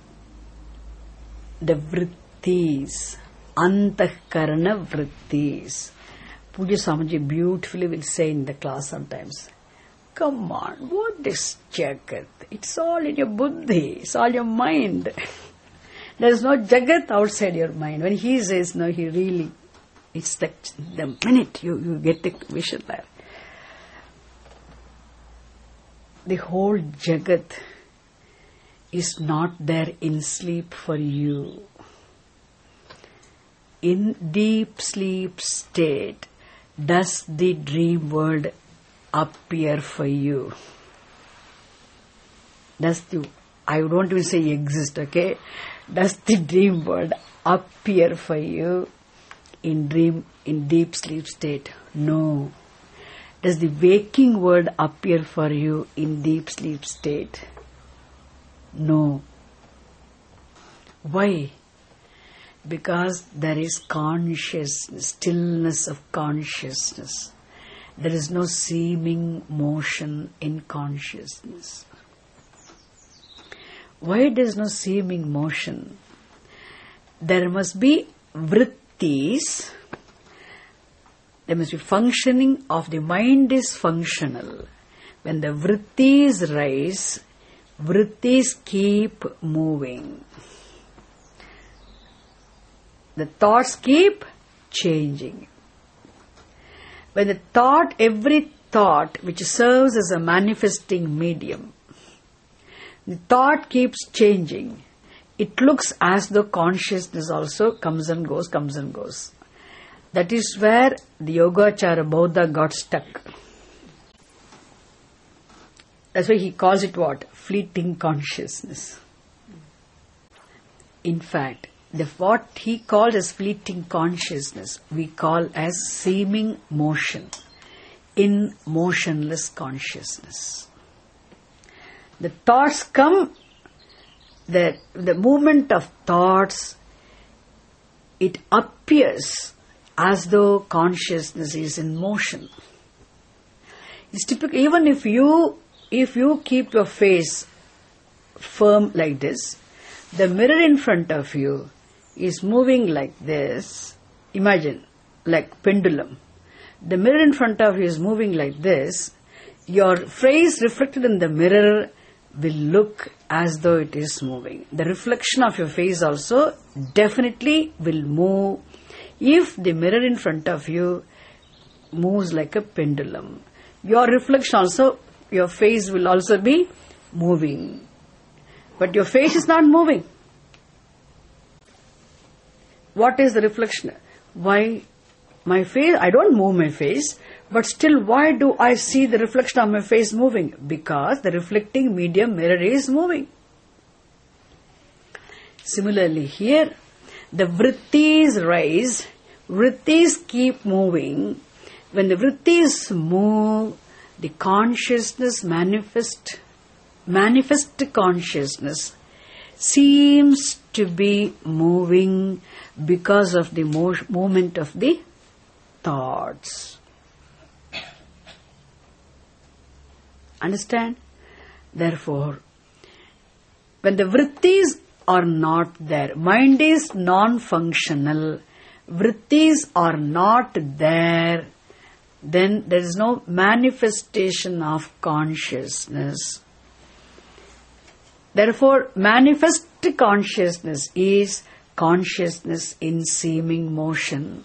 the vrittis, antahkarana vrittis. Pujya Swamiji beautifully will say in the class sometimes, come on, what is Jagat? It's all in your buddhi, it's all your mind. There is no Jagat outside your mind. When he says, no, he really, it's the minute you get the vision there. The whole Jagat is not there in sleep for you. In deep sleep state, does the dream world appear for you? I don't even say exist, okay? Does the dream world appear for you in deep sleep state? No. Does the waking world appear for you in deep sleep state? No. Why? Because there is consciousness, stillness of consciousness. There is no seeming motion in consciousness. Why there is no seeming motion? There must be vrittis. There must be functioning of the mind is functional. When the vrittis rise, vrittis keep moving. The thoughts keep changing. When every thought which serves as a manifesting medium, the thought keeps changing. It looks as though consciousness also comes and goes. That is where the Yogacara Buddha got stuck. That's why he calls it what? Fleeting consciousness. In fact, what he called as fleeting consciousness, we call as seeming motion, in motionless consciousness. The thoughts come, the movement of thoughts, it appears as though consciousness is in motion. It's typical, even if you keep your face firm like this, the mirror in front of you is moving like this. Imagine, like pendulum. The mirror in front of you is moving like this. Your face reflected in the mirror will look as though it is moving. The reflection of your face also definitely will move if the mirror in front of you moves like a pendulum. Your reflection also, your face will also be moving. But your face is not moving. What is the reflection? Why my face? I don't move my face, but still why do I see the reflection of my face moving? Because the reflecting medium mirror is moving. Similarly here, the vrittis rise, vrittis keep moving. When the vrittis move, the consciousness manifest consciousness seems to be moving because of the movement of the thoughts. Understand? Therefore, when the vrittis are not there, mind is non-functional, vrittis are not there, then there is no manifestation of consciousness. Therefore, manifest consciousness is consciousness in seeming motion.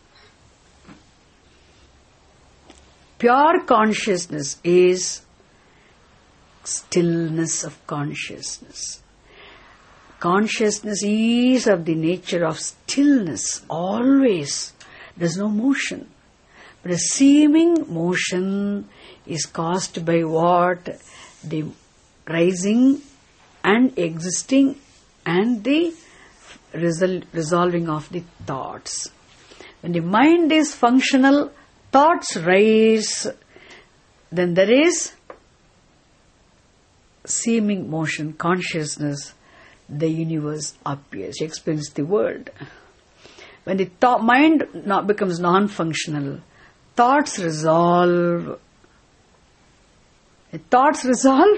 Pure consciousness is stillness of consciousness. Consciousness is of the nature of stillness, always. There is no motion. But a seeming motion is caused by what? The rising and existing and the resolving of the thoughts. When the mind is functional, thoughts rise, then there is seeming motion, consciousness, the universe appears. She explains the world. When the mind becomes non-functional, thoughts resolve. Thoughts resolve.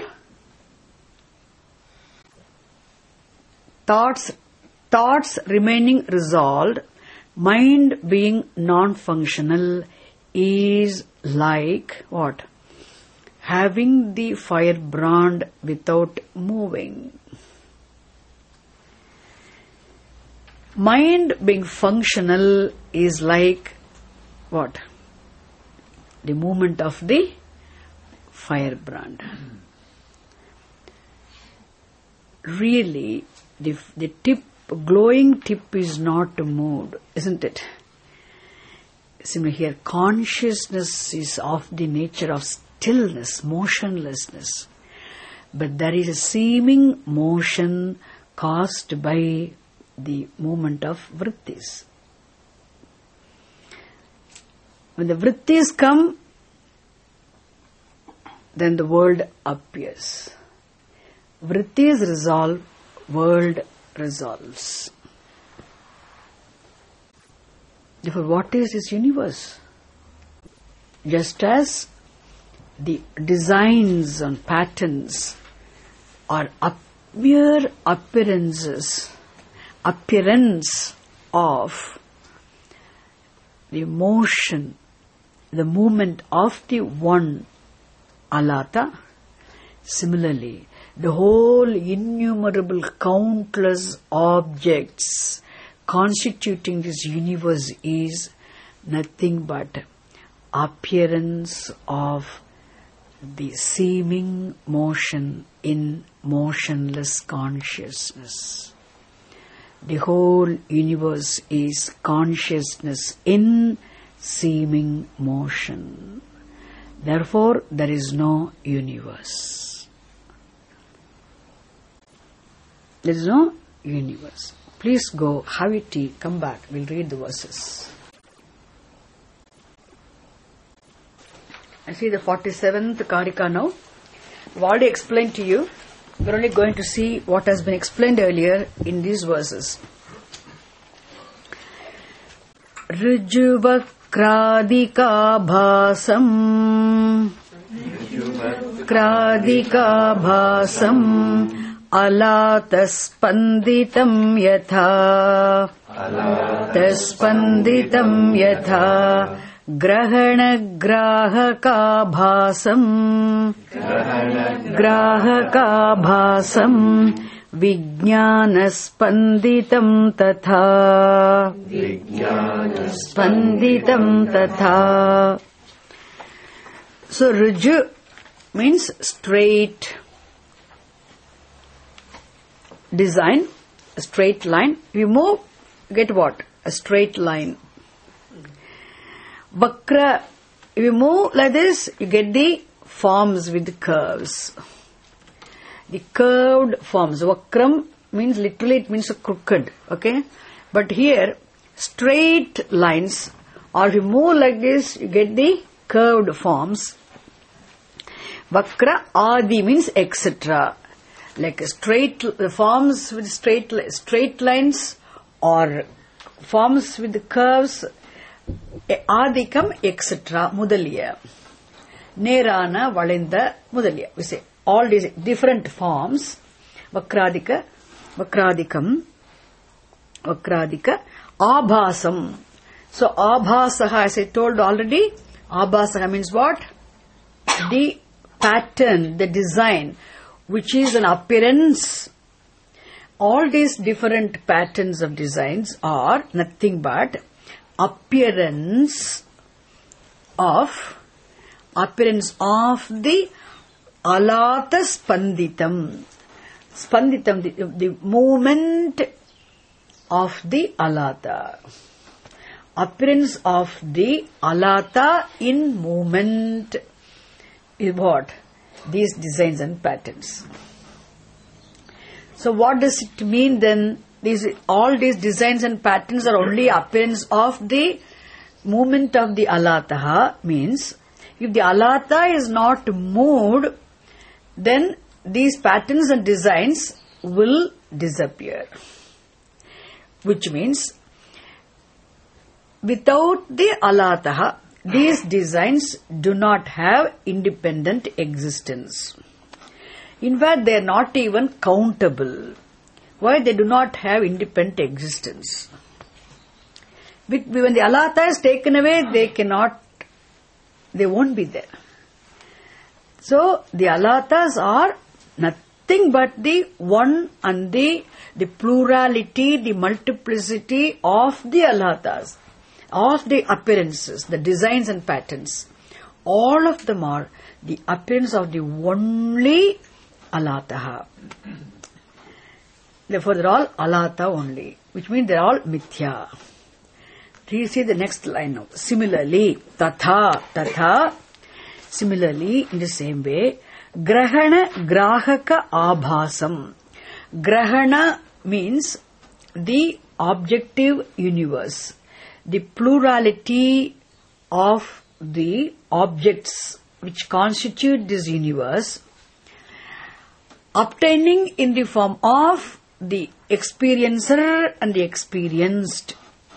Thoughts remaining resolved, mind being non-functional is like what? Having the firebrand without moving. Mind being functional is like what? The movement of the firebrand. Really, the glowing tip is not moved, isn't it? Similarly here, consciousness is of the nature of stillness, motionlessness. But there is a seeming motion caused by the movement of vrittis. When the vrittis come, then the world appears. Vrittis resolve, world resolves. Therefore, what is this universe? Just as the designs and patterns are mere appearance of the motion, the movement of the one Alata, similarly, the whole innumerable countless objects constituting this universe is nothing but appearance of the seeming motion in motionless consciousness. The whole universe is consciousness in seeming motion. Therefore, there is no universe. There is no universe. Please go, have a tea, come back, we'll read the verses. I see the 47th Karika now. I've already explained to you. We're only going to see what has been explained earlier in these verses. Rijuvakradika bhasam alataspanditam yatha grahaka bhasam vijnanaspanditam tatha. So Riju means straight design, a straight line. If you move, get what? A straight line. Vakra, if you move like this, you get the forms with curves. The curved forms. Vakram means literally it means a crooked, okay? But here, straight lines, or if you move like this, you get the curved forms. Vakra, adi means etc. Like straight forms with straight lines or forms with the curves, adikam etc. Mudaliya. Nerana, Valinda, Mudaliya. We say all these different forms. Vakradika, Vakradikam, Vakradika, Abhasam. So Abhasaha, as I told already, Abhasaka means what? The pattern, the design, which is an appearance. All these different patterns of designs are nothing but appearance of the alata spanditam. Spanditam, the movement of the alata. Appearance of the alata in movement is what? These designs and patterns. So what does it mean then? All these designs and patterns are only appearance of the movement of the alata. Means, if the alata is not moved, then these patterns and designs will disappear. Which means, without the alata, these designs do not have independent existence. In fact, they are not even countable. Why? They do not have independent existence. When the alata is taken away, they won't be there. So, the alatas are nothing but the one and the plurality, the multiplicity of the alatas, of the appearances, the designs and patterns. All of them are the appearance of the only alata. Therefore, they are all alata only, which means they are all mithya. Please see the next line now. Similarly, tatha, similarly, in the same way, grahana grahaka abhasam. Grahana means the objective universe, the plurality of the objects which constitute this universe, obtaining in the form of the experiencer and the experienced.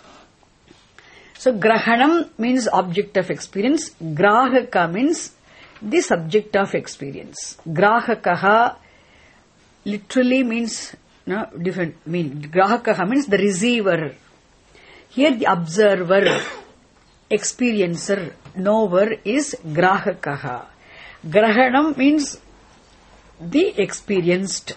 So, grahanam means object of experience. Grahaka means the subject of experience. Grahakaha literally means different. Grahakaha means the receiver. Here the observer, experiencer, knower is grahakaha. Grahanam means the experienced.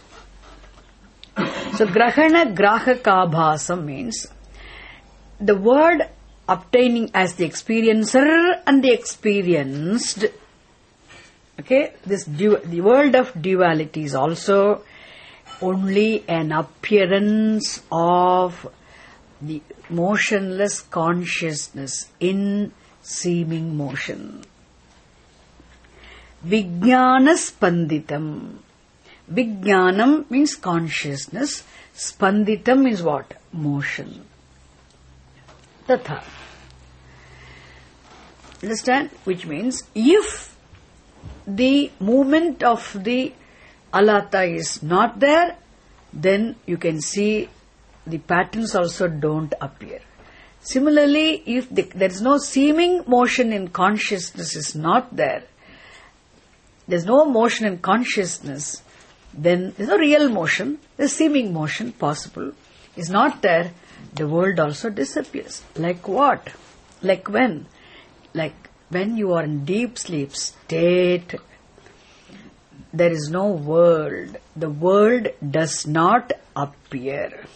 So, grahana grahakabhasam means the word obtaining as the experiencer and the experienced. Okay, the world of duality is also only an appearance of the motionless consciousness in seeming motion. Vijnana spanditam. Vijnanam means consciousness. Spanditam means what? Motion. Tatha. Understand? Which means, if the movement of the alata is not there, then you can see the patterns also don't appear. Similarly, if there is no seeming motion in consciousness is not there, there is no motion in consciousness, then there is no real motion, the seeming motion possible is not there, the world also disappears. Like what? Like when? Like when you are in deep sleep state, there is no world. The world does not appear.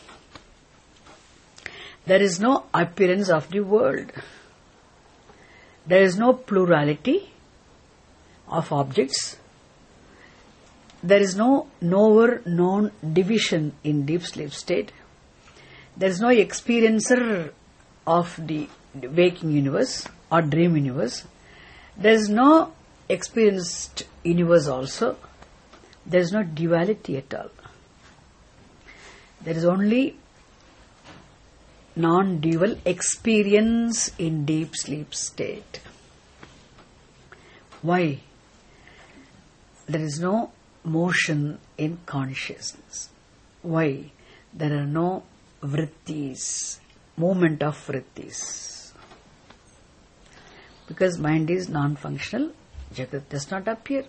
There is no appearance of the world. There is no plurality of objects. There is no knower-known division in deep sleep state. There is no experiencer of the waking universe or dream universe. There is no experienced universe also. There is no duality at all. There is only non-dual experience in deep sleep state. Why? There is no motion in consciousness. Why? There are no vrittis, movement of vrittis. Because mind is non-functional, Jagat does not appear.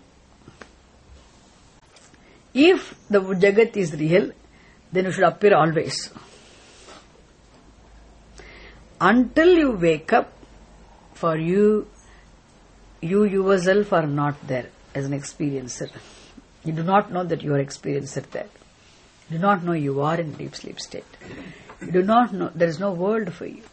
If the Jagat is real, then it should appear always. Until you wake up, for you you yourself are not there as an experiencer. You do not know that you are experiencer there. You do not know you are in deep sleep state. You do not know, there is no world for you.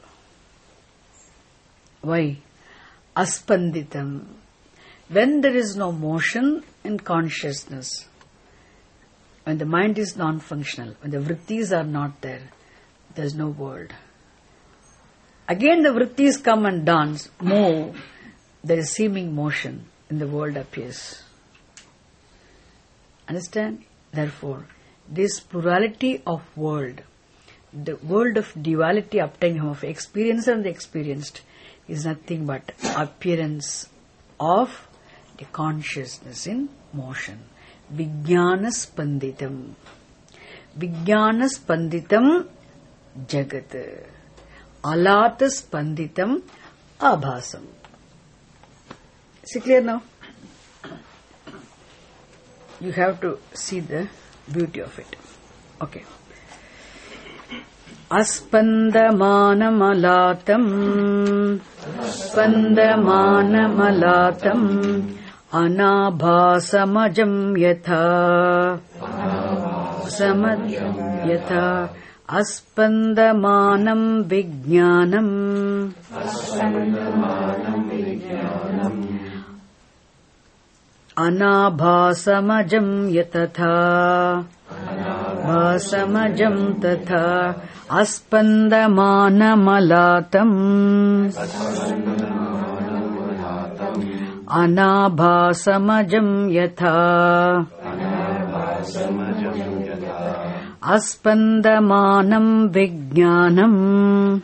Why? Aspanditam. When there is no motion in consciousness, when the mind is non-functional, when the vrittis are not there, there is no world. Again the vrittis come and dance, move, there is seeming motion in the world appears. Understand? Therefore, this plurality of world, the world of duality obtained of experiencer and the experienced, is nothing but appearance of the consciousness in motion. Vijnana spanditam. Vijnana spanditam jagat. Alata spanditam abhasam. Is it clear now? You have to see the beauty of it. Okay. Aspandamanamalatam Spandamanamalātam Anabhasamajam yatha Samajam yatha Aspandamanam vijñānam Anabhasamajam yatatha Bhasamajam tatha Aspandamanamalatam Anabhasamajam yatha Aspandamanam vijñānam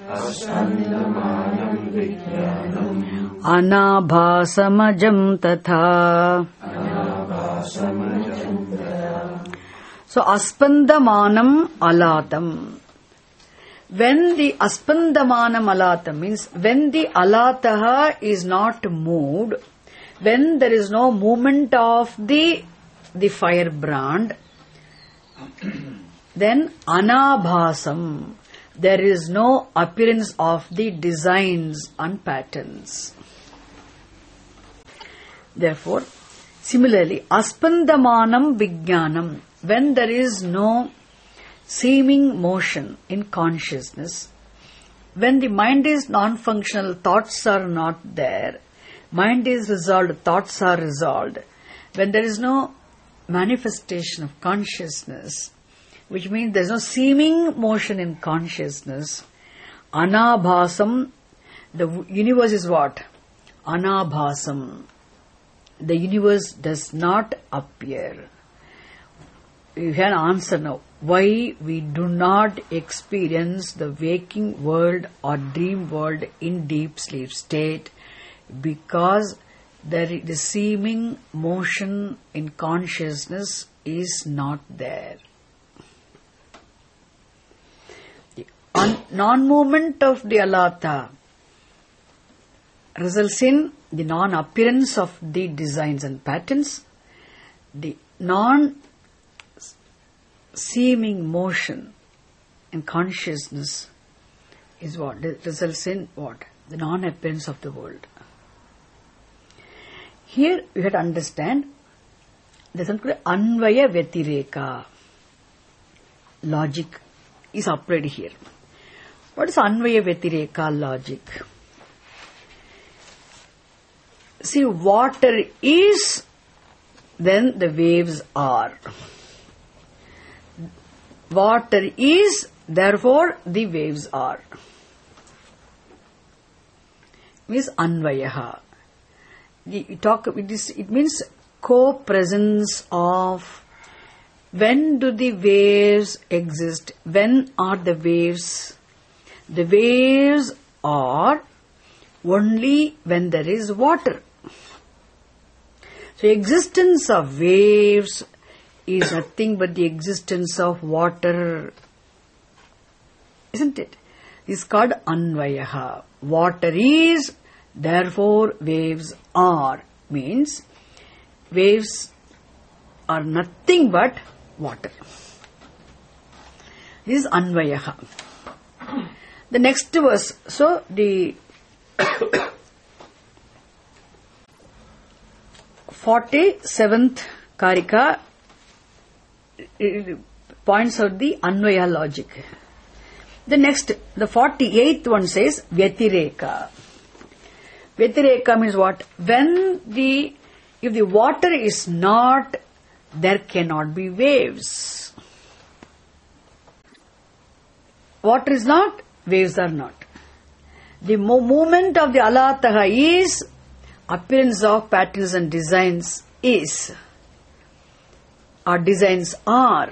Anabhasamajam tatha. So aspandamanam alatam. When the aspandamanam alatam means when the alataha is not moved, when there is no movement of the firebrand, then anabhasam, there is no appearance of the designs and patterns. Therefore, similarly, aspandamanam vijñānam, when there is no seeming motion in consciousness, when the mind is non-functional, thoughts are not there, mind is resolved, thoughts are resolved, when there is no manifestation of consciousness, which means there is no seeming motion in consciousness, anabhasam, the universe is what? Anabhasam. The universe does not appear. You can answer now. Why we do not experience the waking world or dream world in deep sleep state? Because the seeming motion in consciousness is not there. The non-movement of the alata results in the non-appearance of the designs and patterns. The non-seeming motion in consciousness is what? Results in what? The non-appearance of the world. Here you have to understand there's something called Anvaya Vyatireka. Logic is applied here. What is Anvaya Vyatireka logic? See, water is, then the waves are. Water is, therefore the waves are. Means Anvayaha. It means co-presence of when do the waves exist? When are the waves? The waves are only when there is water. So existence of waves is nothing but the existence of water. Isn't it? It's called Anvayaha. Water is, therefore waves are. Means waves are nothing but water. This is Anvayaha. The next verse. So the 47th Karika points out the Anvaya logic. The 48th one says Vyatireka. Vyatireka means what? If the water is not, there cannot be waves. Water is not, waves are not. The movement of the Alataha is, appearance of patterns and designs is, or designs are,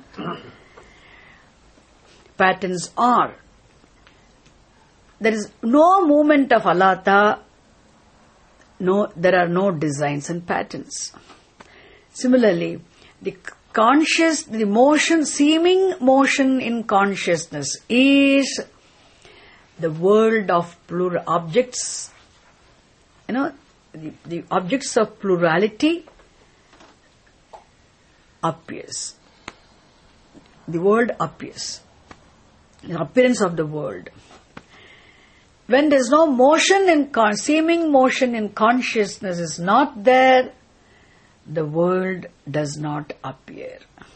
patterns are. There is no movement of Alata, there are no designs and patterns. Similarly, the seeming motion in consciousness is the world of plural objects. The objects of plurality appears. The world appears. The appearance of the world. When there is no motion seeming motion in consciousness is not there, the world does not appear.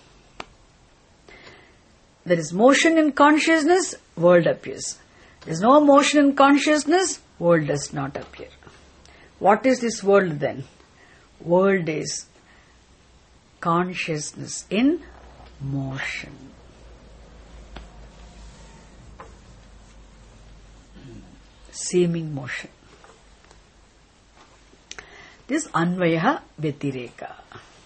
There is motion in consciousness, world appears. There is no motion in consciousness, world does not appear. What is this world then? World is consciousness in motion. Seeming motion. This Anvaya Vyatireka.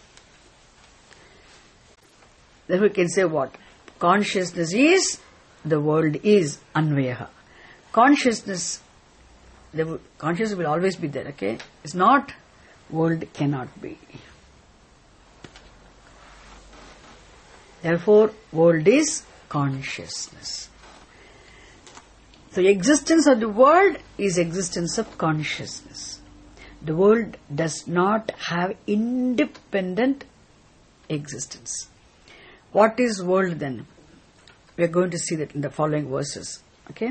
Then we can say what? Consciousness is, the world is Anvaya. Consciousness will always be there, okay? It's not, world cannot be. Therefore, world is consciousness. So, existence of the world is existence of consciousness. The world does not have independent existence. What is world then? We are going to see that in the following verses. Okay?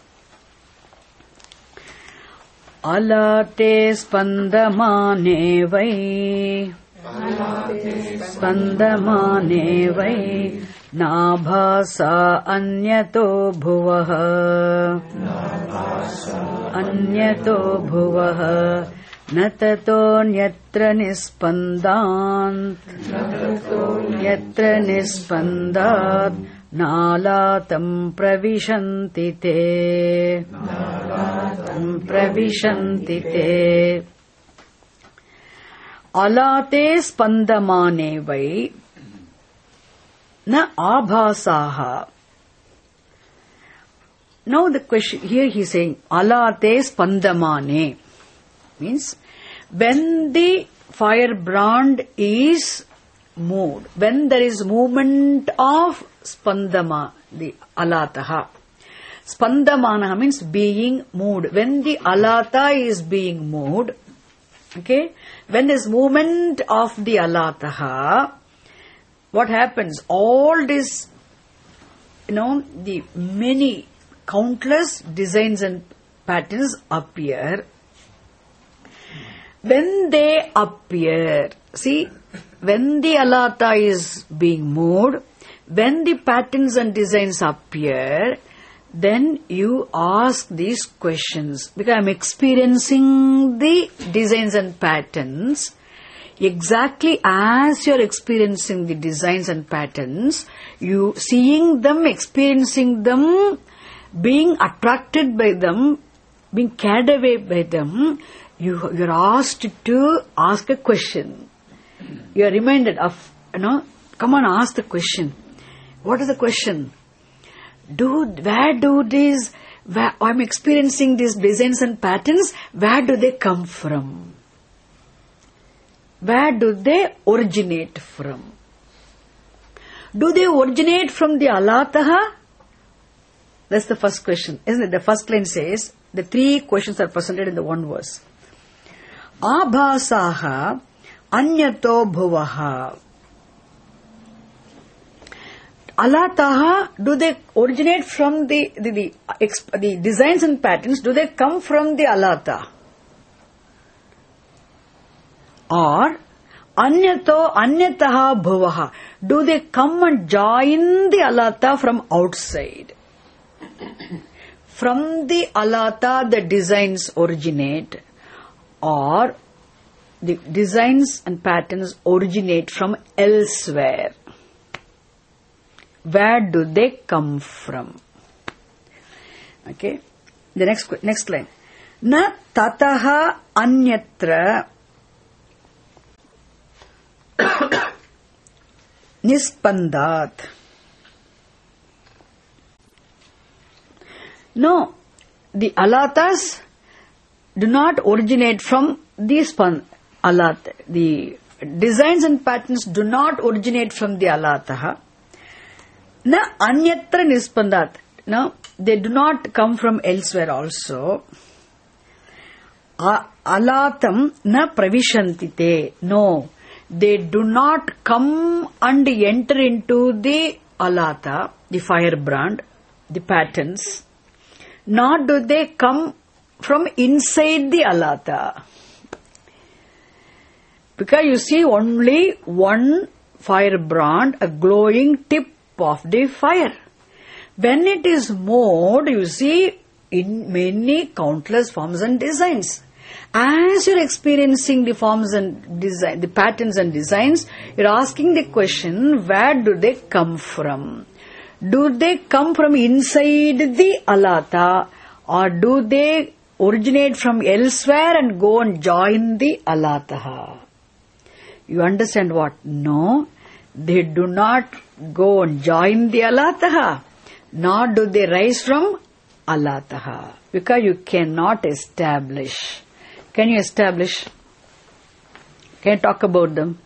Alate spandamane vai spandamane vai nabhasa anyato bhuvah natato nyatra nispandat nalatam pravishanti te alate spandamane vai na abhasaha. Now the question here he is saying alate spandamane means when the firebrand is moved, when there is movement of spandama, the alataha. Spandamana means being moved. When the alata is being moved, okay, when there is movement of the alataha, what happens? All this, the many countless designs and patterns appear. When they appear, see, when the alata is being moved, when the patterns and designs appear, then you ask these questions. Because I am experiencing the designs and patterns, exactly as you are experiencing the designs and patterns, you seeing them, experiencing them, being attracted by them, being carried away by them, you are asked to ask a question. You are reminded of, come on, ask the question. What is the question? I'm experiencing these designs and patterns, where do they come from? Where do they originate from? Do they originate from the alataha? That's the first question, isn't it? The first line says, the three questions are presented in the one verse. Abhasaha anyato bhuvaha. Alataha, do they originate from the designs and patterns, do they come from the alata? Or anyataha bhuvaha. Do they come and join the alata from outside? From the alata the designs originate, or the designs and patterns originate from elsewhere. Where do they come from? Okay. The next line. Na tataha anyatra nispandat. No, the alatas do not originate from the alata. The designs and patterns do not originate from the alataha. Na anyatra nispandat. No, they do not come from elsewhere also. Alatam na pravishantite. No, they do not come and enter into the alata, the firebrand, the patterns. Nor do they come from inside the alata. Because you see only one firebrand, a glowing tip of the fire. When it is moved, you see in many countless forms and designs. As you're experiencing the forms and design, the patterns and designs, you're asking the question, where do they come from? Do they come from inside the alata, or do they originate from elsewhere and go and join the alataha? You understand what? No, they do not go and join the alataha, nor do they rise from alataha, because you cannot establish. Can you establish? Can you talk about them?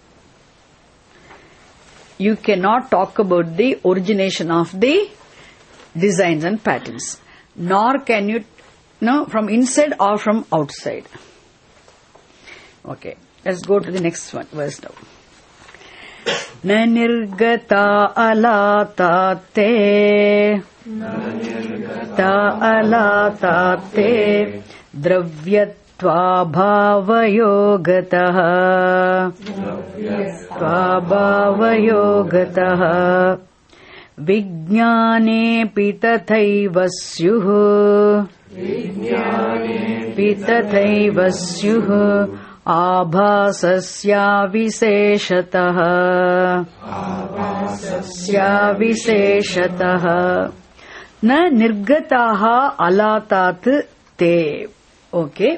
You cannot talk about the origination of the designs and patterns, nor can you from inside or from outside. Okay, let's go to the next one, verse now. Na nirgata alata te dravyat Tvabhavayogatah Vijñānepi tathaiva syuh Abhasasya viseshatah Na nirgataha alatat te. Okay.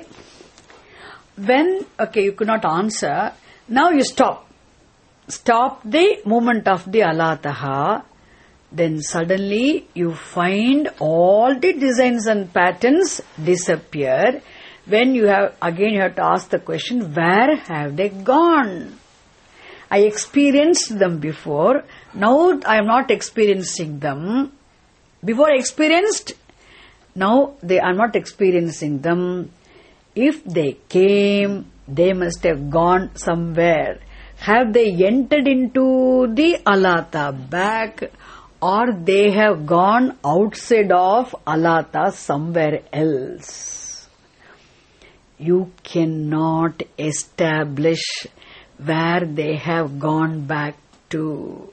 You could not answer. Now you stop. Stop the movement of the alataha. Then suddenly you find all the designs and patterns disappear. When you have to ask the question, where have they gone? I experienced them before. Now I am not experiencing them. Before I experienced, now I am not experiencing them. If they came, they must have gone somewhere. Have they entered into the alata back, or they have gone outside of alata somewhere else? You cannot establish where they have gone back to.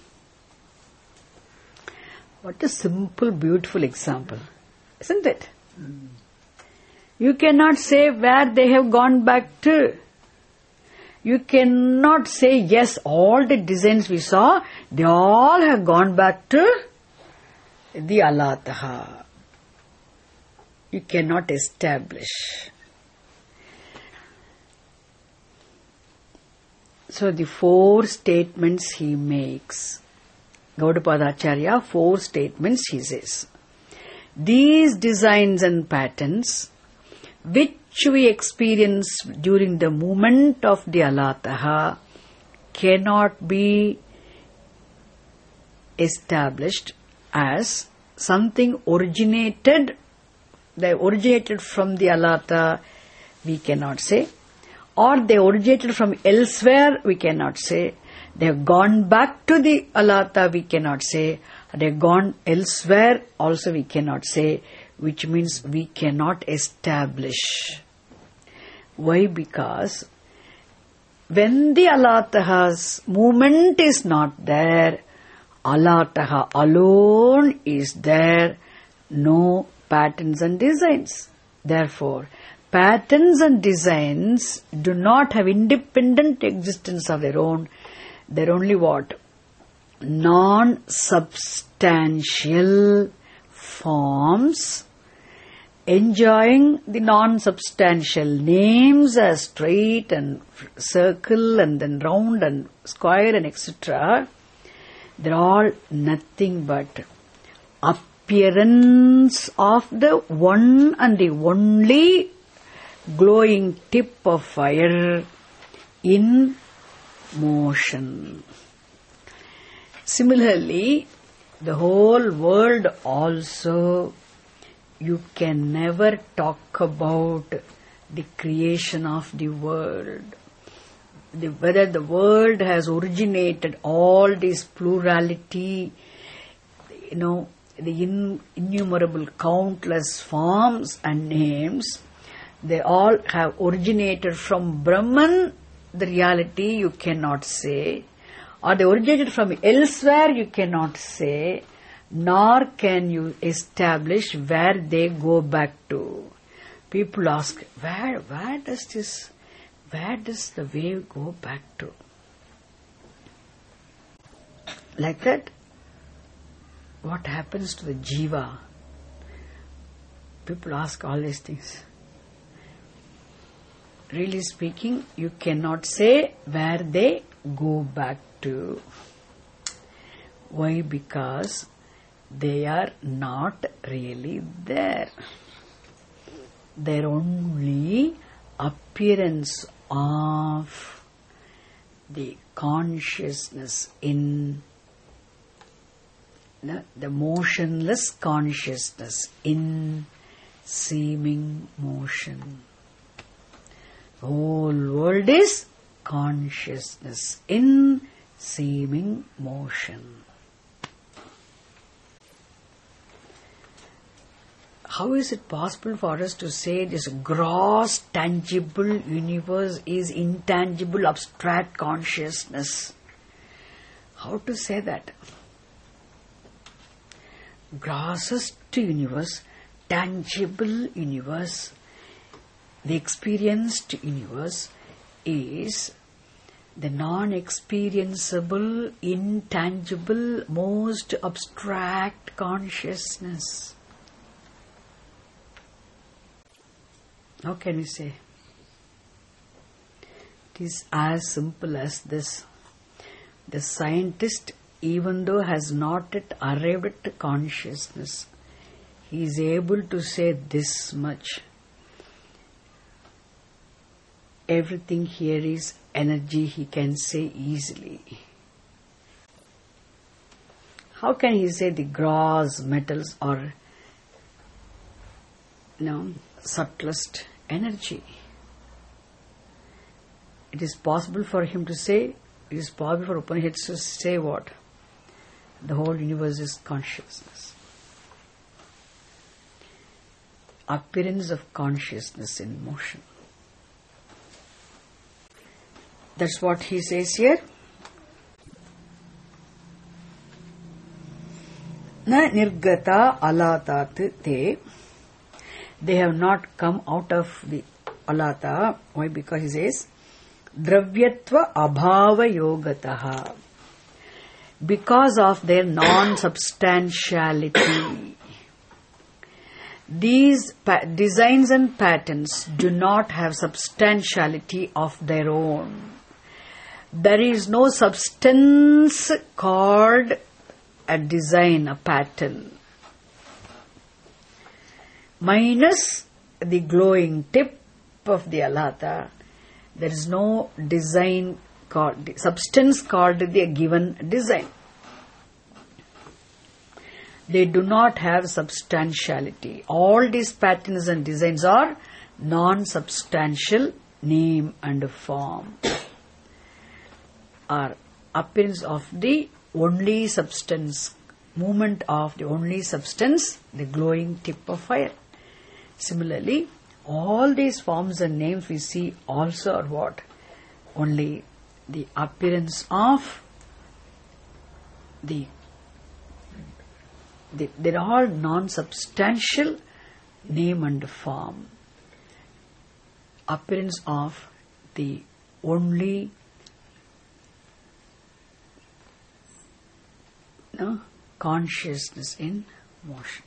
What a simple, beautiful example, isn't it? You cannot say where they have gone back to. You cannot say, yes, all the designs we saw, they all have gone back to the alataha. You cannot establish. So the 4 statements he makes. Gaudapada Acharya, 4 statements he says. These designs and patterns which we experience during the movement of the alataha cannot be established as something originated from the alata, we cannot say, or they originated from elsewhere, we cannot say. They have gone back to the alata, we cannot say. They have gone elsewhere, also we cannot say, which means we cannot establish. Why? Because When the Alataha's movement is not there, Alataha alone is there, no patterns and designs. Therefore, patterns and designs do not have independent existence of their own. They're only what? Non-substantial forms enjoying the non-substantial names as straight and circle and then round and square and etc. They're all nothing but appearance of the one and the only glowing tip of fire in motion. Similarly, the whole world also, you can never talk about the creation of the world. Whether the world has originated all this plurality, the innumerable countless forms and names, they all have originated from Brahman, the reality you cannot say, or they originated from elsewhere you cannot say, nor can you establish where they go back to. People ask, where does the wave go back to? Like that, what happens to the jiva? People ask all these things. Really speaking, you cannot say where they go back to. Why? Because they are not really there. They're only appearance of the consciousness in the motionless consciousness in seeming motion. The whole world is consciousness in seeming motion. How is it possible for us to say this gross, tangible universe is intangible, abstract consciousness? How to say that? Grossest universe, tangible universe, the experienced universe is the non-experienceable, intangible, most abstract consciousness. How can we say? It is as simple as this. The scientist, even though has not yet arrived at consciousness, he is able to say this much. Everything here is energy, he can say easily. How can he say the gross metals or subtlest energy? It is possible for him to say, it is possible for Upanishads to say what? The whole universe is consciousness. Appearance of consciousness in motion. That's what he says here. Na nirgata alatat te. They have not come out of the alata. Why? Because he says, dravyatva abhava yogataha. Because of their non-substantiality. These designs and patterns do not have substantiality of their own. There is no substance called a design, a pattern. Minus the glowing tip of the alata, there is no design called, substance called the given design. They do not have substantiality. All these patterns and designs are non-substantial name and form, are appearance of the only substance, movement of the only substance, the glowing tip of fire. Similarly, all these forms and names we see also are what? only the appearance of they're all non-substantial name and form. Appearance of the only consciousness in motion.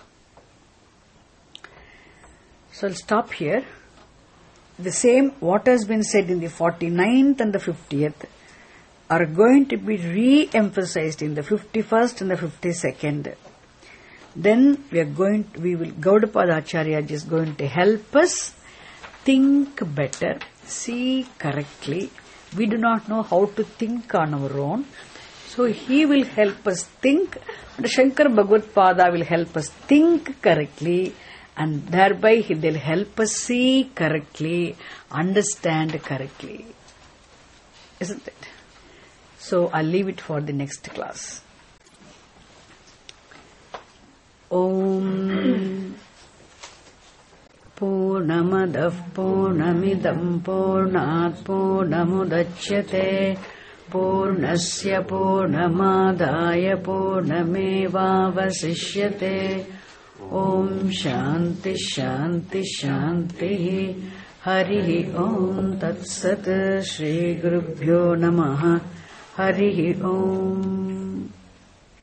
So I'll stop here. The same, what has been said in the 49th and the 50th are going to be re-emphasized in the 51st and the 52nd. Then Gaudapada Acharya is going to help us think better, see correctly. We do not know how to think on our own. So he will help us think, and Shankar Bhagavad Pada will help us think correctly, and thereby he will help us see correctly, understand correctly. Isn't it? So I'll leave it for the next class. Om Purnamadah Purnamidam Purnat Purnamudachyate Purnasya Purnamadaya Purnamevavasishyate. Om Shanti Shanti Shanti. Hari Om Tat Sat. Shri Gurubhyo Namaha. Hari Om.